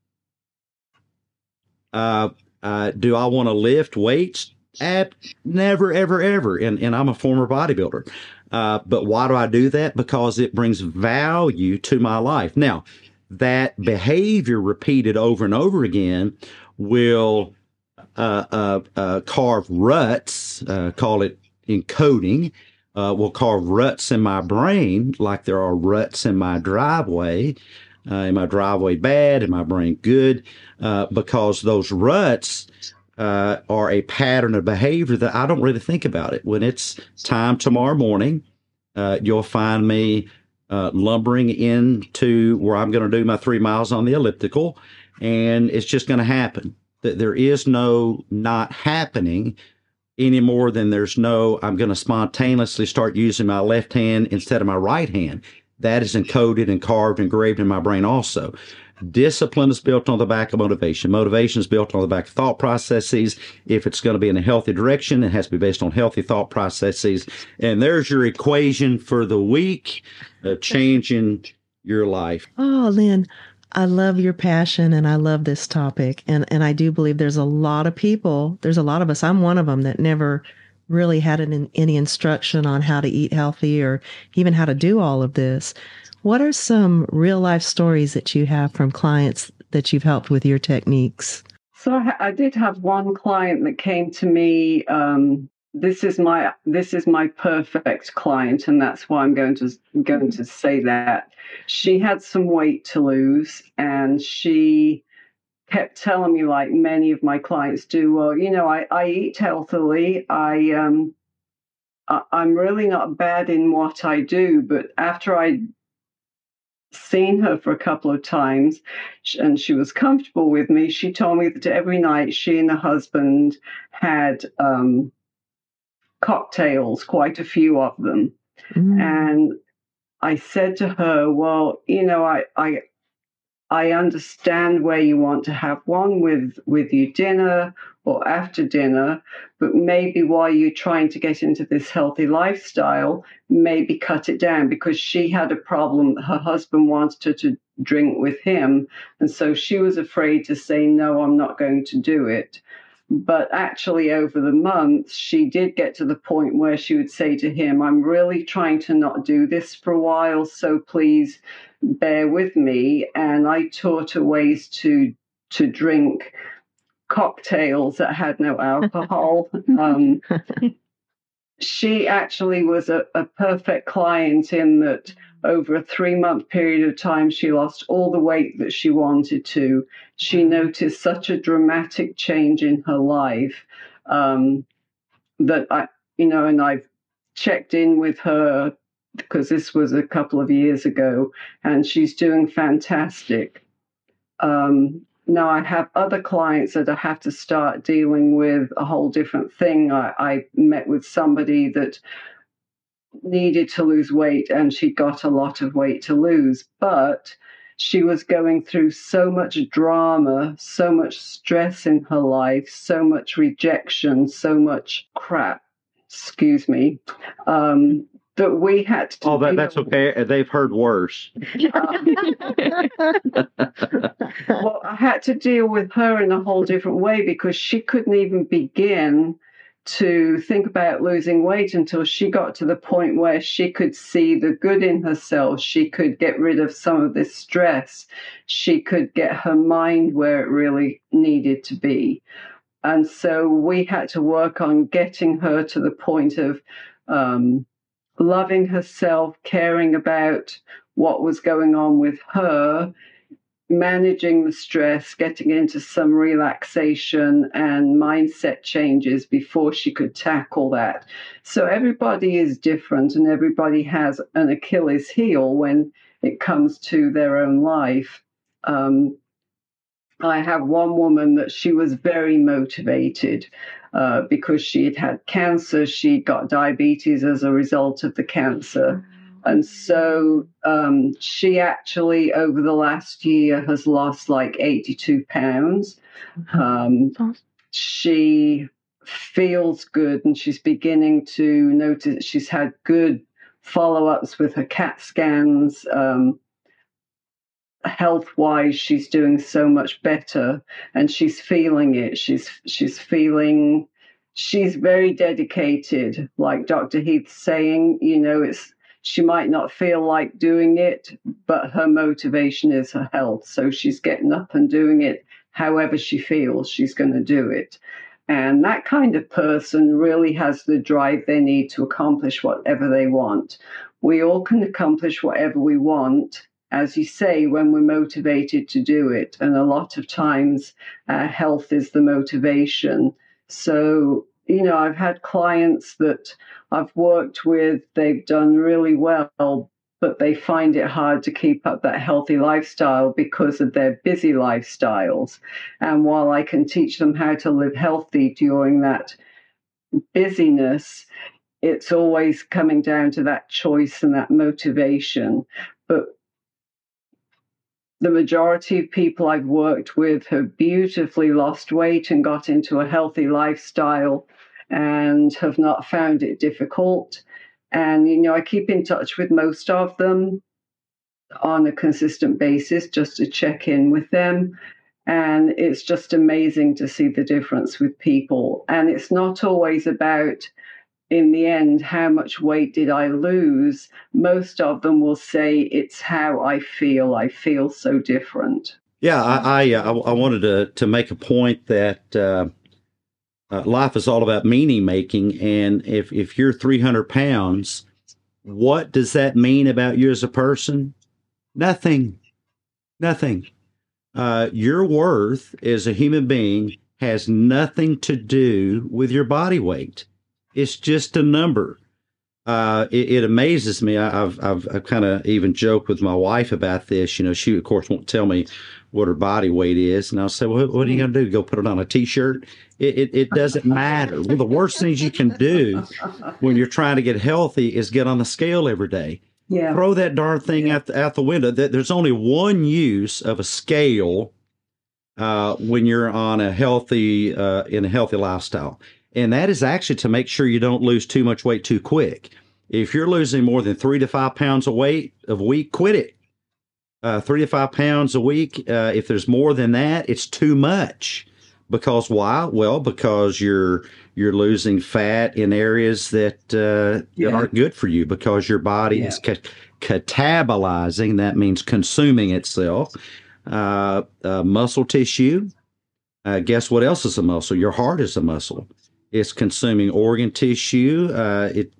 Speaker 2: Uh, uh, do I want to lift weights? Ab- never, ever, ever. And, and I'm a former bodybuilder. Uh, but why do I do that? Because it brings value to my life. Now, that behavior repeated over and over again will Uh, uh, uh, carve ruts, uh, call it encoding, uh, will carve ruts in my brain like there are ruts in my driveway. Uh, in my driveway bad? In my brain good? Uh, because those ruts uh, are a pattern of behavior that I don't really think about it. When it's time tomorrow morning, uh, you'll find me uh, lumbering into where I'm going to do my three miles on the elliptical, and it's just going to happen. That there is no not happening any more than there's no I'm going to spontaneously start using my left hand instead of my right hand. That is encoded and carved and engraved in my brain also. Discipline is built on the back of motivation. Motivation is built on the back of thought processes. If it's going to be in a healthy direction, it has to be based on healthy thought processes. And there's your equation for the week of changing your life.
Speaker 8: Oh, Lynn, I love your passion and I love this topic. And, and I do believe there's a lot of people, there's a lot of us, I'm one of them, that never really had an, any instruction on how to eat healthy or even how to do all of this. What are some real life stories that you have from clients that you've helped with your techniques?
Speaker 4: So I, I did have one client that came to me. Um, this is my this is my perfect client, and that's why I'm going to going to say that. She had some weight to lose, and she kept telling me, like many of my clients do, well, you know, I, I eat healthily. I um I, I'm really not bad in what I do, but after I seen her for a couple of times and she was comfortable with me, she told me that every night she and her husband had um, cocktails, quite a few of them. Mm. And I said to her, well, you know, I, I, I understand where you want to have one with, with your dinner or after dinner, but maybe while you're trying to get into this healthy lifestyle, maybe cut it down, because she had a problem. Her husband wanted her to drink with him, and so she was afraid to say, no, I'm not going to do it. But actually, over the months, she did get to the point where she would say to him, I'm really trying to not do this for a while, so please bear with me. And I taught her ways to to drink cocktails that had no alcohol. um, she actually was a, a perfect client in that over a three-month period of time, she lost all the weight that she wanted to. She noticed such a dramatic change in her life um, that I, you know, and I've checked in with her because this was a couple of years ago, and she's doing fantastic. Um, now I have other clients that I have to start dealing with a whole different thing. I, I met with somebody that needed to lose weight, and she got a lot of weight to lose, but she was going through so much drama, so much stress in her life, so much rejection, so much crap, excuse me, um, that we had to...
Speaker 2: Oh, that, that's okay. They've heard worse.
Speaker 4: Um, well, I had to deal with her in a whole different way because she couldn't even begin to think about losing weight until she got to the point where she could see the good in herself. She could get rid of some of this stress. She could get her mind where it really needed to be. And so we had to work on getting her to the point of um, loving herself, caring about what was going on with her, managing the stress, getting into some relaxation and mindset changes before she could tackle that. So everybody is different, and everybody has an Achilles heel when it comes to their own life. Um, I have one woman that she was very motivated uh, because she had had cancer. She got diabetes as a result of the cancer. And so um, she actually, over the last year, has lost like eighty-two pounds. Um, she feels good, and she's beginning to notice that she's had good follow-ups with her CAT scans. Um, health-wise, she's doing so much better, and she's feeling it. She's she's feeling, she's very dedicated. Like Doctor Heath's saying, you know, it's, she might not feel like doing it, but her motivation is her health. So she's getting up and doing it however she feels she's going to do it. And that kind of person really has the drive they need to accomplish whatever they want. We all can accomplish whatever we want, as you say, when we're motivated to do it. And a lot of times, uh, health is the motivation. So, you know, I've had clients that I've worked with, they've done really well, but they find it hard to keep up that healthy lifestyle because of their busy lifestyles. And while I can teach them how to live healthy during that busyness, it's always coming down to that choice and that motivation. But the majority of people I've worked with have beautifully lost weight and got into a healthy lifestyle and have not found it difficult. And, you know, I keep in touch with most of them on a consistent basis just to check in with them. And it's just amazing to see the difference with people. And it's not always about, in the end, how much weight did I lose? Most of them will say it's how I feel. I feel so different.
Speaker 2: Yeah, I I, I, I wanted to, to make a point that uh, uh, life is all about meaning making. And if, if you're three hundred pounds, what does that mean about you as a person? Nothing. Nothing. Uh, your worth as a human being has nothing to do with your body weight. It's just a number. Uh, it, it amazes me. I, I've I've, I've kind of even joked with my wife about this. You know, she of course won't tell me what her body weight is, and I'll say, "Well, what are you going to do? Go put it on a T-shirt?" It, it it doesn't matter. One of the worst things you can do when you're trying to get healthy is get on the scale every day.
Speaker 4: Yeah.
Speaker 2: Throw that darn thing yeah. out the, out the window. There's only one use of a scale uh, when you're on a healthy uh, in a healthy lifestyle. And that is actually to make sure you don't lose too much weight too quick. If you're losing more than three to five pounds a weight a week, quit it. Uh, three to five pounds a week. Uh, if there's more than that, it's too much. Because why? Well, because you're you're losing fat in areas that uh, yeah. aren't good for you. Because your body yeah. is ca- catabolizing. That means consuming itself. Uh, uh, muscle tissue. Uh, guess what else is a muscle? Your heart is a muscle. It's consuming organ tissue. Uh, it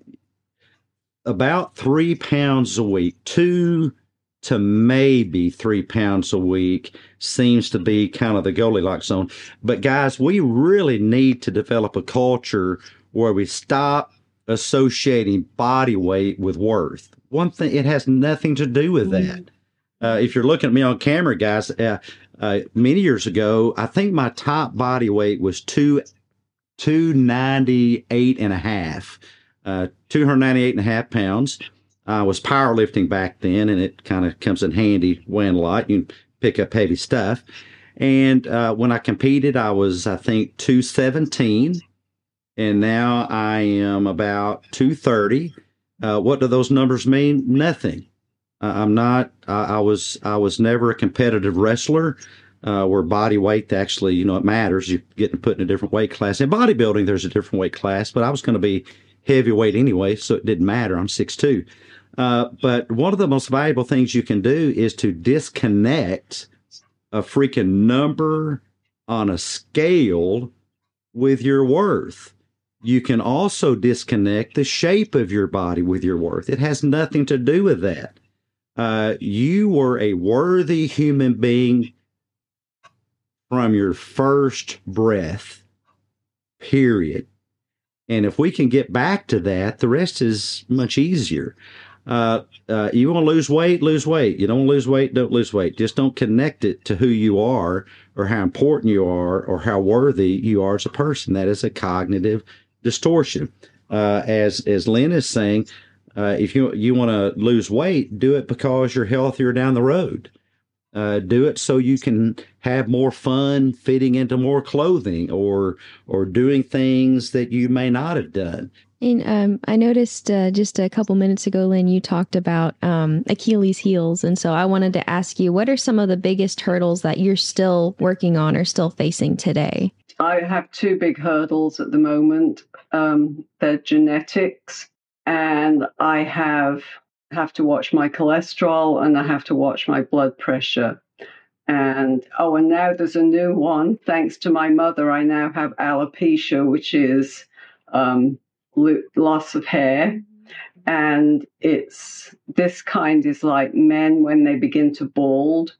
Speaker 2: about three pounds a week, two to maybe three pounds a week seems to be kind of the Goldilocks zone. But guys, we really need to develop a culture where we stop associating body weight with worth. One thing, it has nothing to do with that. Uh, if you're looking at me on camera, guys, uh, uh, many years ago, I think my top body weight was two, two ninety-eight and a half, uh, two ninety-eight and a half pounds. I was powerlifting back then, and it kind of comes in handy weighing a lot. You can pick up heavy stuff. And uh, when I competed, I was, I think, two seventeen, and now I am about two thirty. Uh, what do those numbers mean? Nothing. Uh, I'm not. I, I was. I was never a competitive wrestler, uh, where body weight actually, you know, it matters. You're getting put in a different weight class. In bodybuilding, there's a different weight class, but I was going to be heavyweight anyway, so it didn't matter. I'm six two. Uh, but one of the most valuable things you can do is to disconnect a freaking number on a scale with your worth. You can also disconnect the shape of your body with your worth. It has nothing to do with that. Uh, you were a worthy human being from your first breath, period. And if we can get back to that, the rest is much easier. Uh, uh, you want to lose weight, lose weight. You don't lose weight, don't lose weight. Just don't connect it to who you are or how important you are or how worthy you are as a person. That is a cognitive distortion. Uh, as as Lynn is saying, uh, if you you want to lose weight, do it because you're healthier down the road. Uh, do it so you can have more fun fitting into more clothing or or doing things that you may not have done.
Speaker 5: And um, I noticed uh, just a couple minutes ago, Lynn, you talked about um, Achilles heels. And so I wanted to ask you, what are some of the biggest hurdles that you're still working on or still facing today?
Speaker 4: I have two big hurdles at the moment. Um, they're genetics, and I have have to watch my cholesterol, and I have to watch my blood pressure. And, oh, and now there's a new one. Thanks to my mother, I now have alopecia, which is um, loss of hair. And it's this kind is like men when they begin to bald.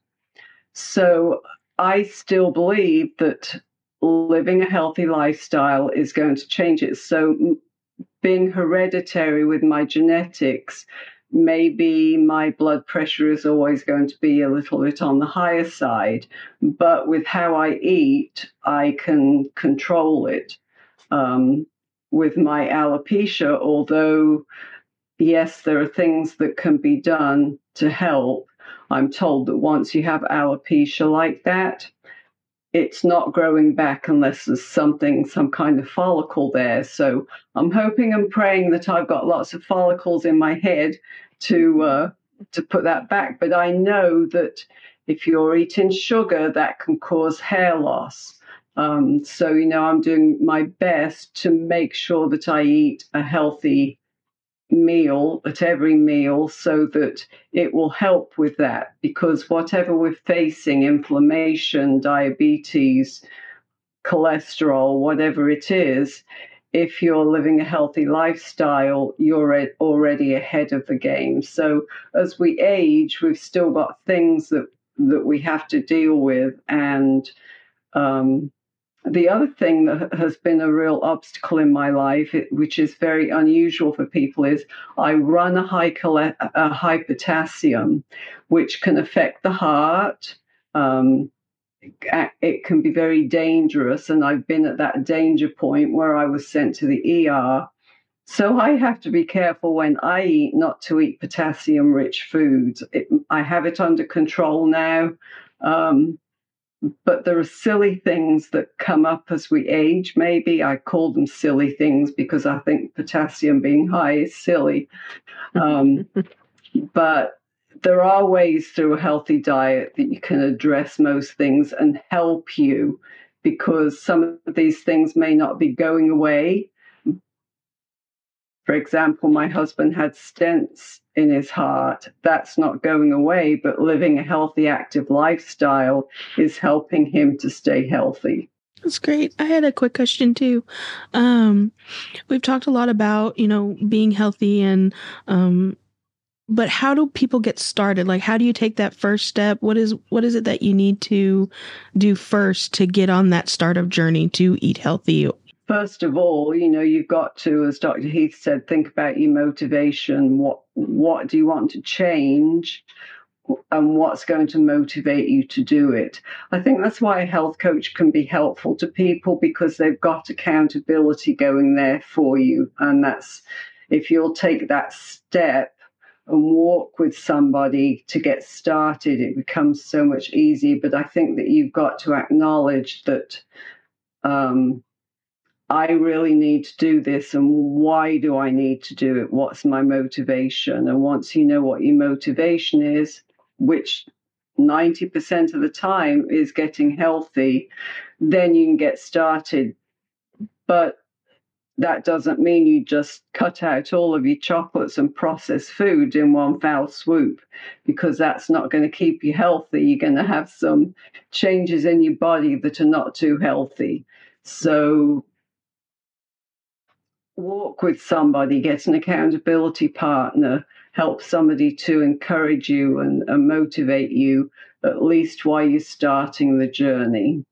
Speaker 4: So I still believe that living a healthy lifestyle is going to change it. So being hereditary with my genetics, maybe my blood pressure is always going to be a little bit on the higher side, but with how I eat, I can control it. Um, with my alopecia, although, yes, there are things that can be done to help, I'm told that once you have alopecia like that, it's not growing back unless there's something, some kind of follicle there. So I'm hoping and praying that I've got lots of follicles in my head to uh, to put that back. But I know that if you're eating sugar, that can cause hair loss. Um, so, you know, I'm doing my best to make sure that I eat a healthy meal at every meal so that it will help with that, because whatever we're facing, inflammation, diabetes, cholesterol, whatever it is, if you're living a healthy lifestyle, you're already ahead of the game. So as we age, we've still got things that that we have to deal with. And um the other thing that has been a real obstacle in my life, which is very unusual for people, is I run a high, a high potassium, which can affect the heart. Um, it can be very dangerous, and I've been at that danger point where I was sent to the E R. So I have to be careful when I eat not to eat potassium-rich foods. It, I have it under control now. Um, But there are silly things that come up as we age, maybe. I call them silly things because I think potassium being high is silly. Um, but there are ways through a healthy diet that you can address most things and help you, because some of these things may not be going away. For example, my husband had stents in his heart. That's not going away, but living a healthy, active lifestyle is helping him to stay healthy.
Speaker 10: That's great. I had a quick question too. Um, we've talked a lot about, you know, being healthy and, um, but how do people get started? Like, how do you take that first step? What is, what is it that you need to do first to get on that startup journey to eat healthy?
Speaker 4: first of all, you know, you've got to, as Doctor Heath said, think about your motivation. What what do you want to change, and what's going to motivate you to do it? I think that's why a health coach can be helpful to people, because they've got accountability going there for you. And that's, if you'll take that step and walk with somebody to get started, it becomes so much easier. But I think that you've got to acknowledge that um, I really need to do this, and why do I need to do it? What's my motivation? And once you know what your motivation is, which ninety percent of the time is getting healthy, then you can get started. But that doesn't mean you just cut out all of your chocolates and processed food in one foul swoop, because that's not going to keep you healthy. You're going to have some changes in your body that are not too healthy. So walk with somebody, get an accountability partner, help somebody to encourage you and, and motivate you, at least while you're starting the journey.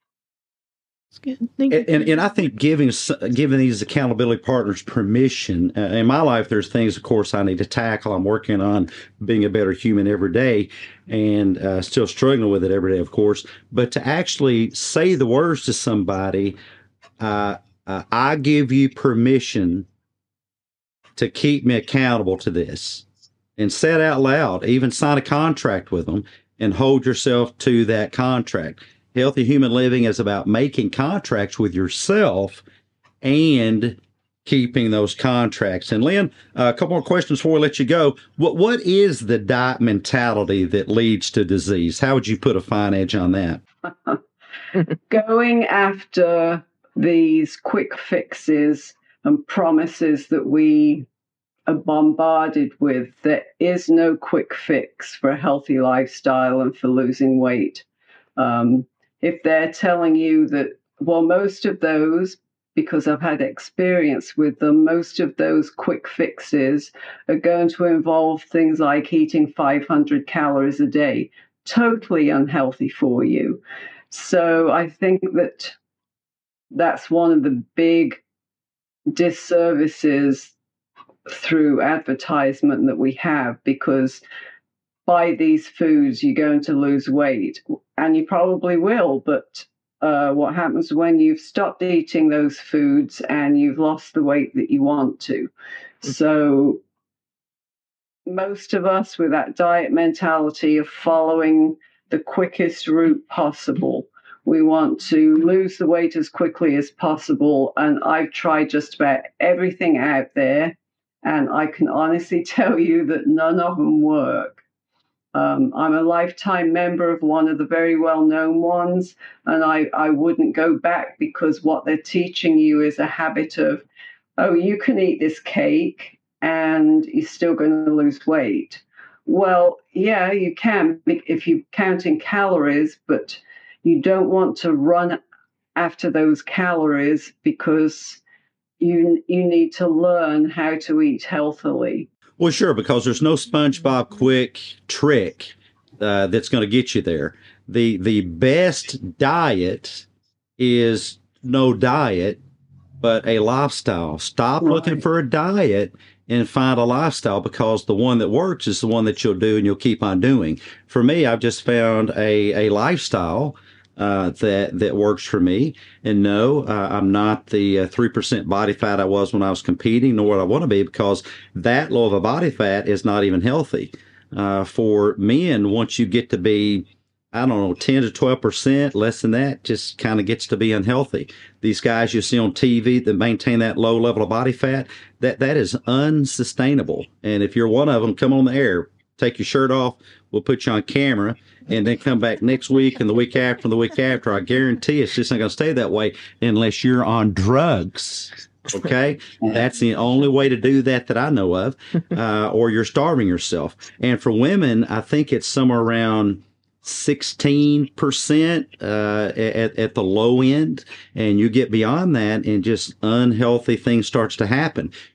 Speaker 2: Good. Thank you. And, and I think giving giving these accountability partners permission, uh, in my life, there's things, of course, I need to tackle. I'm working on being a better human every day, and uh, still struggling with it every day, of course. But to actually say the words to somebody, uh, uh, I give you permission to keep me accountable to this, and say it out loud, even sign a contract with them and hold yourself to that contract. Healthy human living is about making contracts with yourself and keeping those contracts. And Lynn, uh, a couple more questions before we let you go. What What is the diet mentality that leads to disease? How would you put a fine edge on that?
Speaker 4: Going after these quick fixes and promises that we are bombarded with. There is no quick fix for a healthy lifestyle and for losing weight. Um, if they're telling you that, well, most of those, because I've had experience with them, most of those quick fixes are going to involve things like eating five hundred calories a day, totally unhealthy for you. So I think that that's one of the big disservices through advertisement that we have, because by these foods, you're going to lose weight, and you probably will. But uh, what happens when you've stopped eating those foods and you've lost the weight that you want to? So most of us with that diet mentality are following the quickest route possible. We want to lose the weight as quickly as possible. And I've tried just about everything out there, and I can honestly tell you that none of them work. Um, I'm a lifetime member of one of the very well-known ones, and I, I wouldn't go back, because what they're teaching you is a habit of, oh, you can eat this cake and you're still going to lose weight. Well, yeah, you can if you're counting calories, but you don't want to run after those calories, because you you need to learn how to eat healthily.
Speaker 2: Well, sure, because there's no SpongeBob quick trick uh, that's going to get you there. The the best diet is no diet, but a lifestyle. Stop right. looking for a diet and find a lifestyle, because the one that works is the one that you'll do and you'll keep on doing. For me, I've just found a, a lifestyle uh, that that works for me. And no, uh, I'm not the uh, three percent body fat I was when I was competing, nor what I want to be, because that low of a body fat is not even healthy. Uh, for men, once you get to be, I don't know, ten to twelve percent, less than that, just kind of gets to be unhealthy. These guys you see on T V that maintain that low level of body fat, that that is unsustainable. And if you're one of them, come on the air, take your shirt off, we'll put you on camera, and then come back next week and the week after and the week after. I guarantee it's just not going to stay that way unless you're on drugs. Okay? That's the only way to do that that I know of, uh, or you're starving yourself. And for women, I think it's somewhere around sixteen percent uh, at, at the low end, and you get beyond that and just unhealthy things starts to happen.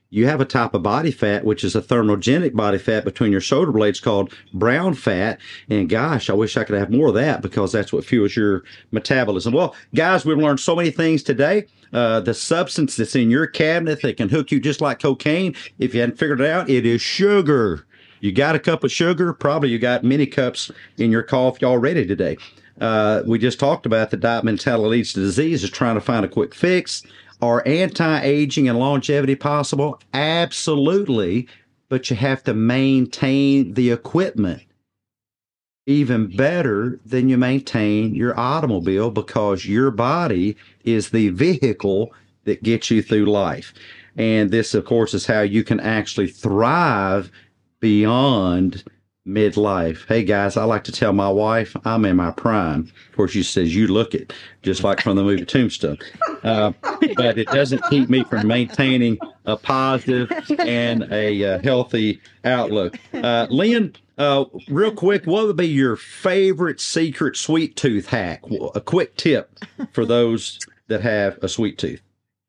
Speaker 2: you have a type of body fat, which is a thermogenic body fat between your shoulder blades called brown fat. And gosh, I wish I could have more of that because that's what fuels your metabolism. Well, guys, we've learned so many things today. Uh, the substance that's in your cabinet that can hook you just like cocaine, if you hadn't figured it out, it is sugar. You got a cup of sugar, probably you got many cups in your coffee already today. Uh, we just talked about the diet mentality leads to disease is trying to find a quick fix. Are anti-aging and longevity possible? Absolutely, but you have to maintain the equipment even better than you maintain your automobile because your body is the vehicle that gets you through life. And this, of course, is how you can actually thrive beyond midlife. Hey guys, I like to tell my wife I'm in my prime. Of course, she says you look it, just like from the movie Tombstone. Uh, but it doesn't keep me from maintaining a positive and a uh, healthy outlook. Uh, Lynn, uh, real quick, what would be your favorite secret sweet tooth hack? A quick tip for those that have a sweet tooth.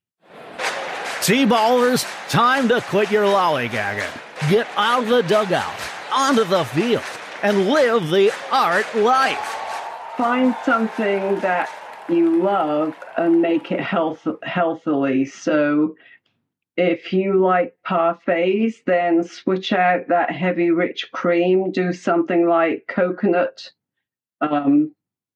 Speaker 3: T-ballers, time to quit your lollygagging. Get out of the dugout, onto the field, and live the art life.
Speaker 4: Find something that you love and make it health healthily. So if you like parfaits, then switch out that heavy, rich cream. Do something like coconut um,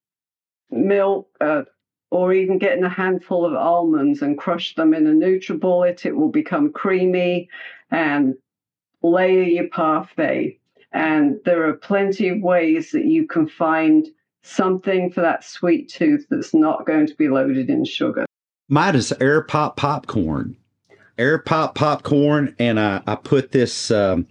Speaker 4: milk, uh, or even getting a handful of almonds and crush them in a NutriBullet. It will become creamy, and layer your parfait. And there are plenty of ways that you can find something for that sweet tooth that's not going to be loaded in sugar.
Speaker 2: Mine is Air Pop popcorn. Air Pop popcorn, and I, I put this um,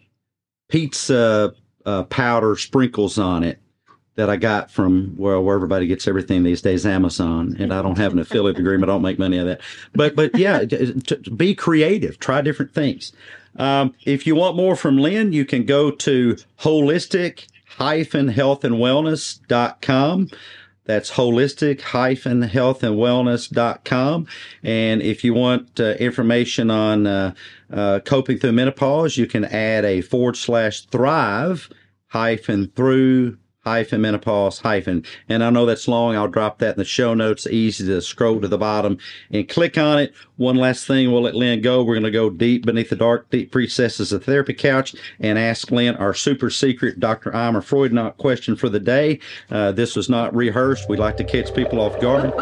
Speaker 2: pizza uh, powder sprinkles on it that I got from well, where everybody gets everything these days, Amazon. And I don't have an affiliate agreement. I don't make money out of that. But, but yeah, to, to be creative. Try different things. Um, if you want more from Lynn, you can go to holistic health and wellness dot com. That's holistic health and wellness dot com. And if you want uh, information on uh, uh, coping through menopause, you can add a forward slash thrive hyphen through hyphen menopause hyphen. And I know that's long. I'll drop that in the show notes. Easy to scroll to the bottom and click on it. One last thing, we'll let Lynn go. We're going to go deep beneath the dark, deep recesses of the therapy couch and ask Lynn our super secret Doctor Eimer Freudnaut question for the day. Uh, this was not rehearsed. We like to catch people off guard.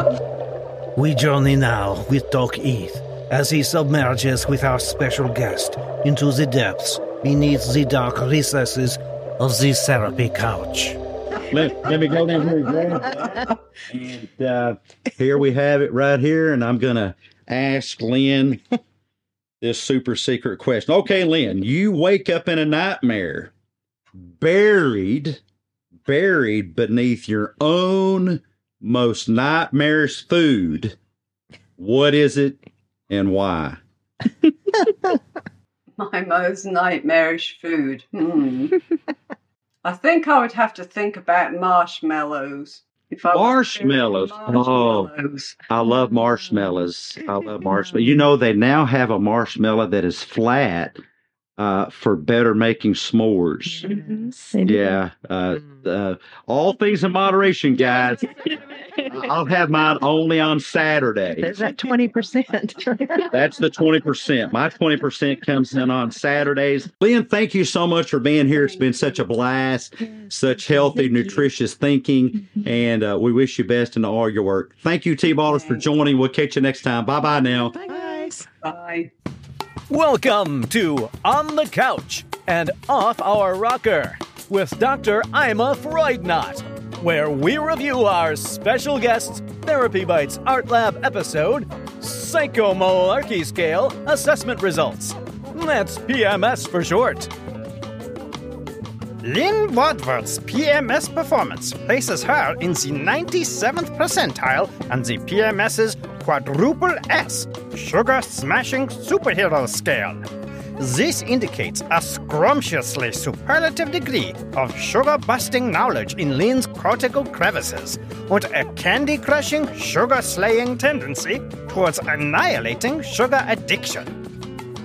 Speaker 7: We journey now with Doc Heath as he submerges with our special guest into the depths beneath the dark recesses of the therapy couch.
Speaker 2: Let, let me go down here and grab it. And uh, here we have it right here. And I'm going to ask Lynn this super secret question. Okay, Lynn, you wake up in a nightmare, buried, buried beneath your own most nightmarish food. What is it and why?
Speaker 4: My most nightmarish food. Hmm. I think I would have to think about marshmallows. If I
Speaker 2: marshmallows. marshmallows. Oh, I love marshmallows. I love marshmallows. You know, they now have a marshmallow that is flat uh, for better making s'mores. Mm-hmm. Yeah. Uh, uh, all things in moderation, guys. I'll have mine only on Saturday.
Speaker 11: There's that twenty percent.
Speaker 2: That's the twenty percent. My twenty percent comes in on Saturdays. Lynn, thank you so much for being here. It's been such a blast, such healthy, nutritious thinking, and uh, we wish you best in all your work. Thank you, T-Ballers, for joining. We'll catch you next time. Bye-bye now.
Speaker 11: Bye, guys.
Speaker 4: Bye.
Speaker 3: Welcome to On the Couch and Off Our Rocker with Doctor Eimer Freudnaut, where we review our special guest Therapy Bites Art Lab episode, Psychomalarkey Scale Assessment Results. That's P M S for short.
Speaker 12: Lynn Wadworth's P M S performance places her in the ninety-seventh percentile on the P M S's quadruple S, sugar-smashing superhero scale. This indicates a scrumptiously superlative degree of sugar-busting knowledge in Lynn's cortical crevices and a candy-crushing, sugar-slaying tendency towards annihilating sugar addiction.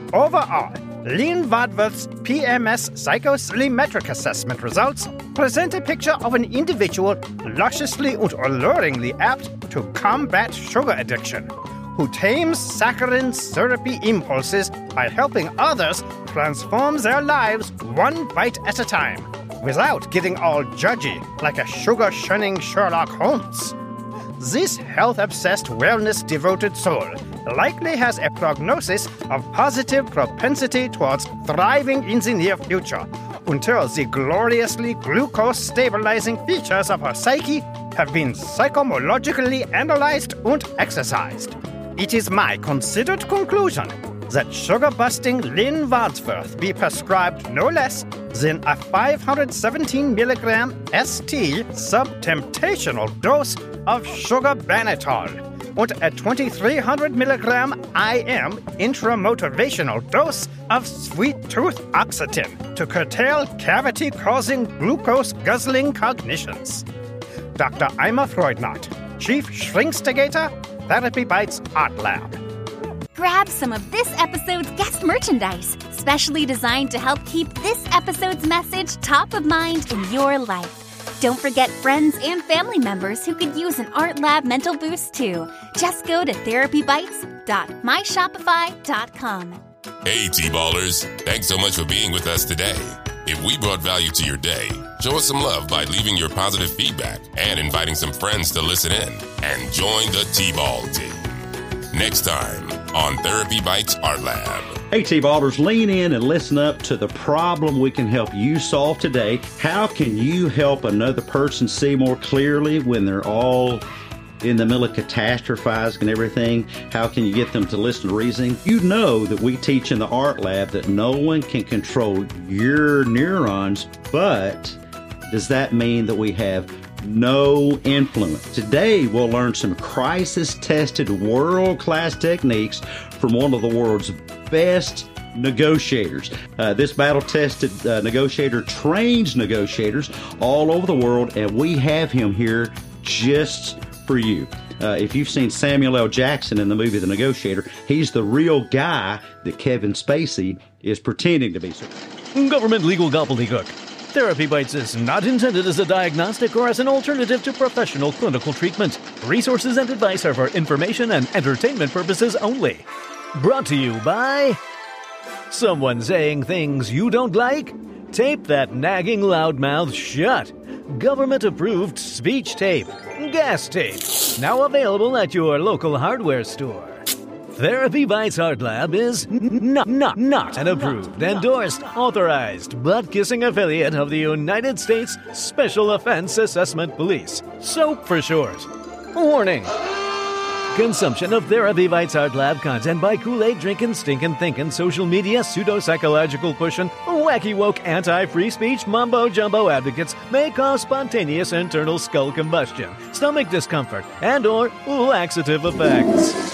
Speaker 12: Overall, Lean Wadworth's P M S psychosillymetric assessment results present a picture of an individual lusciously and alluringly apt to combat sugar addiction, who tames saccharine syrupy impulses by helping others transform their lives one bite at a time, without getting all judgy like a sugar-shunning Sherlock Holmes. This health-obsessed, wellness-devoted soul likely has a prognosis of positive propensity towards thriving in the near future, until the gloriously glucose-stabilizing features of her psyche have been psychomologically analyzed and exercised. It is my considered conclusion that sugar-busting Lynn Wadsworth be prescribed no less than a five hundred seventeen milligram S T subtemptational dose of sugar banitol and a twenty-three hundred milligram I M intramotivational dose of sweet tooth oxytin to curtail cavity-causing glucose-guzzling cognitions. Doctor Ima Freudnot, Chief Shrinkstigator, Therapy Bites Art Lab.
Speaker 9: Grab some of this episode's guest merchandise, specially designed to help keep this episode's message top of mind in your life. Don't forget friends and family members who could use an Art Lab mental boost too. Just go to therapy bites dot my shopify dot com.
Speaker 1: Hey, T-Ballers. Thanks so much for being with us today. If we brought value to your day, show us some love by leaving your positive feedback and inviting some friends to listen in and join the T-Ball team. Next time on Therapy Bites Art Lab.
Speaker 2: Hey, T-Ballers, lean in and listen up to the problem we can help you solve today. How can you help another person see more clearly when they're all in the middle of catastrophizing and everything? How can you get them to listen to reasoning? You know that we teach in the Art Lab that no one can control your neurons, but does that mean that we have no influence? Today, we'll learn some crisis-tested, world-class techniques from one of the world's best negotiators. Uh, this battle-tested uh, negotiator trains negotiators all over the world, and we have him here just for you. Uh, if you've seen Samuel L. Jackson in the movie The Negotiator, he's the real guy that Kevin Spacey is pretending to be.
Speaker 3: Government legal gobbledygook. Therapy Bites is not intended as a diagnostic or as an alternative to professional clinical treatment. Resources and advice are for information and entertainment purposes only. Brought to you by someone saying things you don't like? Tape that nagging loudmouth shut. Government-approved speech tape. Gas tape. Now available at your local hardware store. Therapy Bites Art Lab is n- not, not, not an approved, endorsed, authorized, butt-kissing affiliate of the United States Special Offense Assessment Police. SOAP for short. Warning. Consumption of Therapy Bites Art Lab content by Kool-Aid drinking, stinking, thinking, social media, pseudo-psychological pushing, wacky woke anti-free speech mumbo-jumbo advocates may cause spontaneous internal skull combustion, stomach discomfort, and or laxative effects.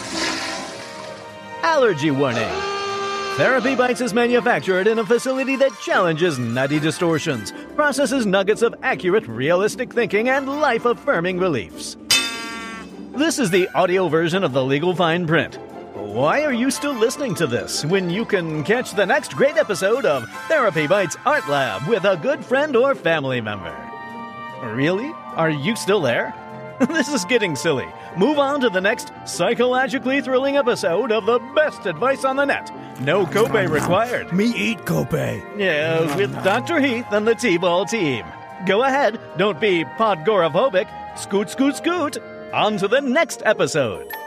Speaker 3: Allergy warning. Therapy Bites is manufactured in a facility that challenges nutty distortions, processes nuggets of accurate, realistic thinking, and life-affirming beliefs. This is the audio version of the legal fine print. Why are you still listening to this when you can catch the next great episode of Therapy Bites Art Lab with a good friend or family member? Really? Are you still there? This is getting silly. Move on to the next psychologically thrilling episode of the best advice on the net. No copay required.
Speaker 7: Me eat copay.
Speaker 3: Yeah, with Doctor Heath and the T-Ball team. Go ahead, don't be podgorophobic. Scoot, scoot, scoot. On to the next episode.